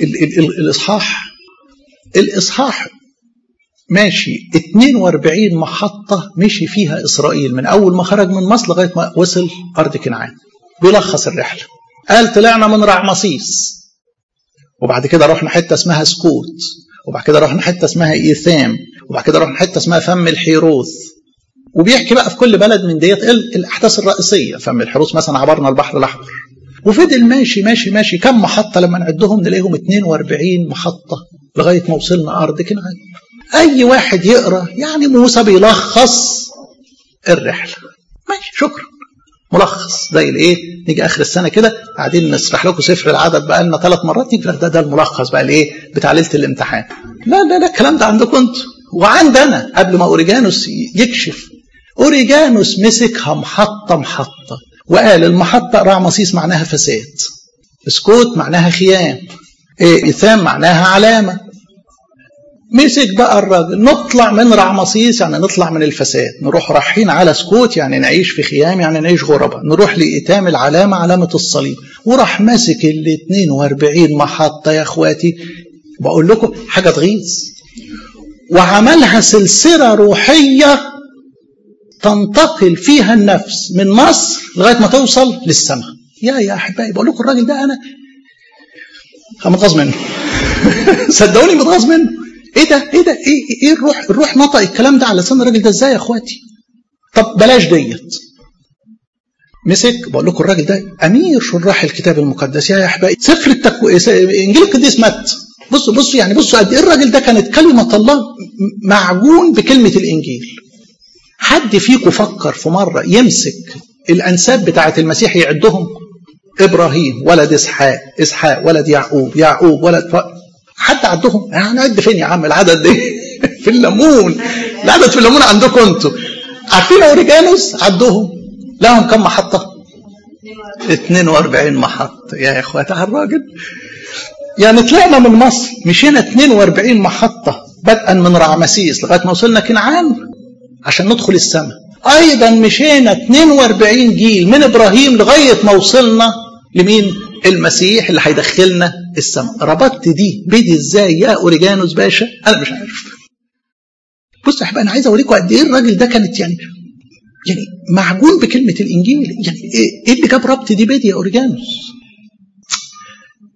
Speaker 2: الإصحاح ماشي 42 محطة مشي فيها إسرائيل من أول ما خرج من مصر لغاية ما وصل أرض كنعان. بيلخص الرحلة. قال طلعنا من رعمسيس، وبعد كده رحنا حتة اسمها سكوت، وبعد كده رحنا حتة اسمها إيثام، وبعد كده رحنا حتة اسمها فم الحيروث. وبيحكي بقى في كل بلد من ديت الأحداث الرئيسية. فم الحيروث مثلا عبرنا البحر الأحمر، وفضل ماشي ماشي ماشي. كم محطة لما نعدهم نلاقيهم 42 محطة لغاية ما وصلنا أرض كنعان. أي واحد يقرأ يعني موسى بيلخص الرحلة. ماشي شكرا، ملخص زي الايه. نيجي اخر السنه كده قاعدين نشرح لكم سفر العدد بقى لنا 3 مرات، نيجي ده الملخص بقى الايه بتاع ليله الامتحان. لا الكلام ده عندكم انتوا وعندنا. قبل ما اوريجانوس يكشف، اوريجانوس مسكها محطه محطه وقال المحطه رعمسيس معناها فساد، سكوت معناها خيام، إيثام معناها علامه. مسك بقى الراجل نطلع من رعمسيس يعني نطلع من الفساد، نروح رايحين على سكوت يعني نعيش في خيام يعني نعيش غرباء، نروح لإيتام العلامة علامة الصليب. وراح ماسك 42 محطة يا اخواتي، بقول لكم حاجة تغيظ. وعملها سلسلة روحية تنتقل فيها النفس من مصر لغاية ما توصل للسماء. يا أحبائي بقول لكم الراجل ده أنا متغاظ منه. صدقوني متغاظ منه. ايه الروح نطق الكلام ده على لسان الراجل ده ازاي يا اخواتي؟ طب بلاش ديت. مسك بقول لكم الراجل ده امير شراح الكتاب المقدس يا احبائي. سفر انجيل القديس متى. بصوا يعني بصوا قد ايه الراجل ده كانت كلمه الله معجون بكلمه الانجيل. حد فيكم فكر في مره يمسك الانساب بتاعه المسيح يعدهم؟ ابراهيم ولد اسحاق، اسحاق ولد يعقوب، يعقوب ولد حد عدهم؟ يعني عد فين يا عم العدد ده؟ في الليمون. العدد في الليمون عندكم انتوا. عارفين اوريجانوس عدهم لهم كم محطة؟ 42 محطة يا اخواتي على الراجل. يعني طلعنا من مصر مشينا 42 محطة بدءا من رعمسيس لغاية ما وصلنا كنعان عشان ندخل السماء. ايضا مشينا 42 جيل من ابراهيم لغاية ما وصلنا لمين؟ المسيح اللي هيدخلنا السماء. ربطت دي بدي ازاي يا اوريجانوس باشا؟ انا مش عارف. بص يا احبائي انا عايز اوريكم قد ايه الراجل ده كانت يعني معجون بكلمه الانجيل. يعني ايه اللي جاب ربط دي بدي يا اوريجانوس؟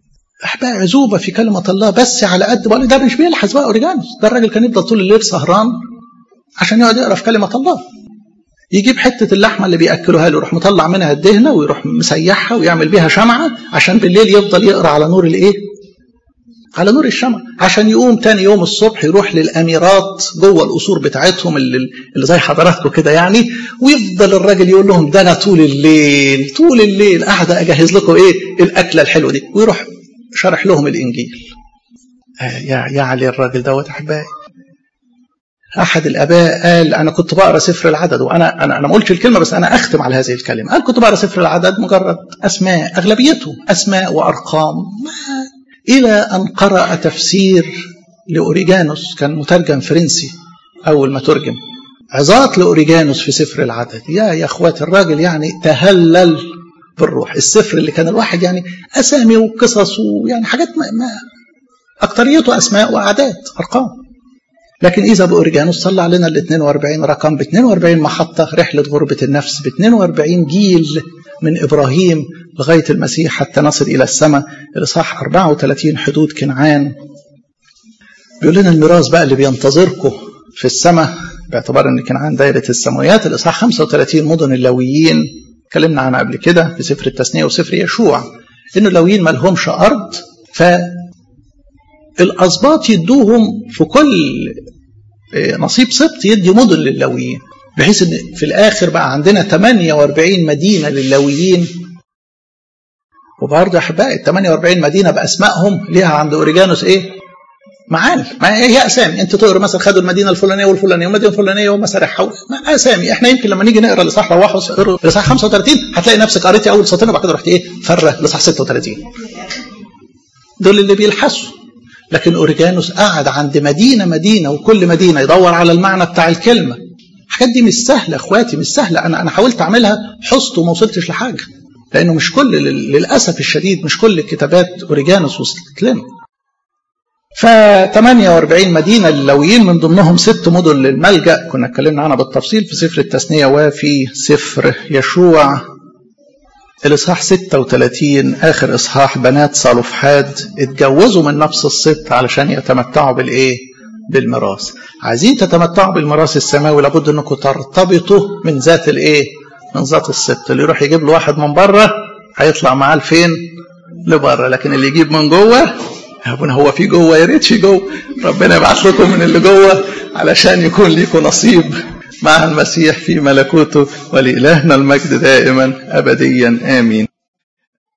Speaker 2: أحبائي عزوبة في كلمة الله، بس على قد بقول ده مش بيلحظ بقى أوريجانوس، ده الراجل كان يفضل طول الليل سهران عشان يقعد يقرأ في كلمة الله. يجيب حتة اللحمة اللي بيأكلوها له يروح مطلع منها الدهنة ويروح مسيحها ويعمل بيها شمعة عشان بالليل يفضل يقرأ على نور الإيه؟ على نور الشمع، عشان يقوم تاني يوم الصبح يروح للأميرات جوه القصور بتاعتهم اللي زي حضراتكم كده يعني، ويفضل الراجل يقول لهم ده أنا طول الليل قاعدة أجهز لكم إيه الأكلة الحلوة دي، ويروح شرح لهم الإنجيل. يا علي الراجل دوت أحبائي. أحد الآباء قال أنا كنت بقرأ سفر العدد، وأنا ما قلتش الكلمة بس أنا أختم على هذه الكلمة. قال كنت بقرأ سفر العدد مجرد أسماء، أغلبيته أسماء وأرقام، إلى أن قرأ تفسير لأوريجانوس، كان مترجم فرنسي أول ما ترجم، عظات لأوريجانوس في سفر العدد. يا أخوات الراجل يعني تهلل بالروح. السفر اللي كان الواحد يعني أسامي وقصص ويعني حاجات ما أكتريته أسماء وأعداد أرقام، لكن إذا بأوريجانوس صلى علينا ال 42 رقم ب 42 محطة، رحلة غربة النفس ب 42 جيل من إبراهيم لغاية المسيح حتى نصل إلى السماء. الإصحاح 34 حدود كنعان. بيقول لنا الميراث بقى اللي بينتظركم في السماء باعتبار أن كنعان دائرة السماويات. الإصحاح 35 مدن اللاويين، اتكلمنا عنها قبل كده في سفر التثنية وسفر يشوع، إنه اللاويين ما لهمش أرض، فالأسباط يدوهم في كل نصيب سبط يدي مدن للاويين، بحيث ان في الاخر بقى عندنا 48 مدينه للاويين. وبرضه يا احبائي ال 48 مدينه باسمائهم ليها عند اوريجانوس ايه؟ معاني، ما هي اسامي. انت تقرا مثلا خدوا المدينه الفلانيه والفلانيه والمدينه الفلانيه ومسارحها اسامي. احنا يمكن لما نيجي نقرا الاصحاح روحوا اقروا الاصحاح 35 هتلاقي نفسك قريتي اول سطرين وبعد كده رحت ايه؟ فرق الاصحاح 36. دول اللي بيلحسوا. لكن أوريجانوس قعد عند مدينة وكل مدينة يدور على المعنى بتاع الكلمة. الحاجات دي مش سهلة اخواتي، مش سهلة. أنا حاولت أعملها حصت وما وصلتش لحاجة، لأنه مش كل، للأسف الشديد مش كل كتابات أوريجانوس وصلت لنا. ف 48 مدينة للاويين، من ضمنهم 6 مدن للملجأ كنا اتكلمنا عنها بالتفصيل في سفر التثنية وفي سفر يشوع. الإصحاح 36 آخر إصحاح، بنات صالوفحاد اتجوزوا من نفس الست علشان يتمتعوا بالإيه؟ بالميراث. عايزين تتمتعوا بالميراث السماوي لابد أنكم ترتبطوا من ذات الإيه؟ من ذات الست. اللي يروح يجيب له واحد من بره هيطلع معاه لفين؟ لبره، لكن اللي يجيب من جوه يا ابونا هو في جوه، يا ريتش جوه. ربنا يبعث لكم من اللي جوه علشان يكون ليكم نصيب مع المسيح في ملكوته، ولإلهنا المجد دائما أبديا آمين.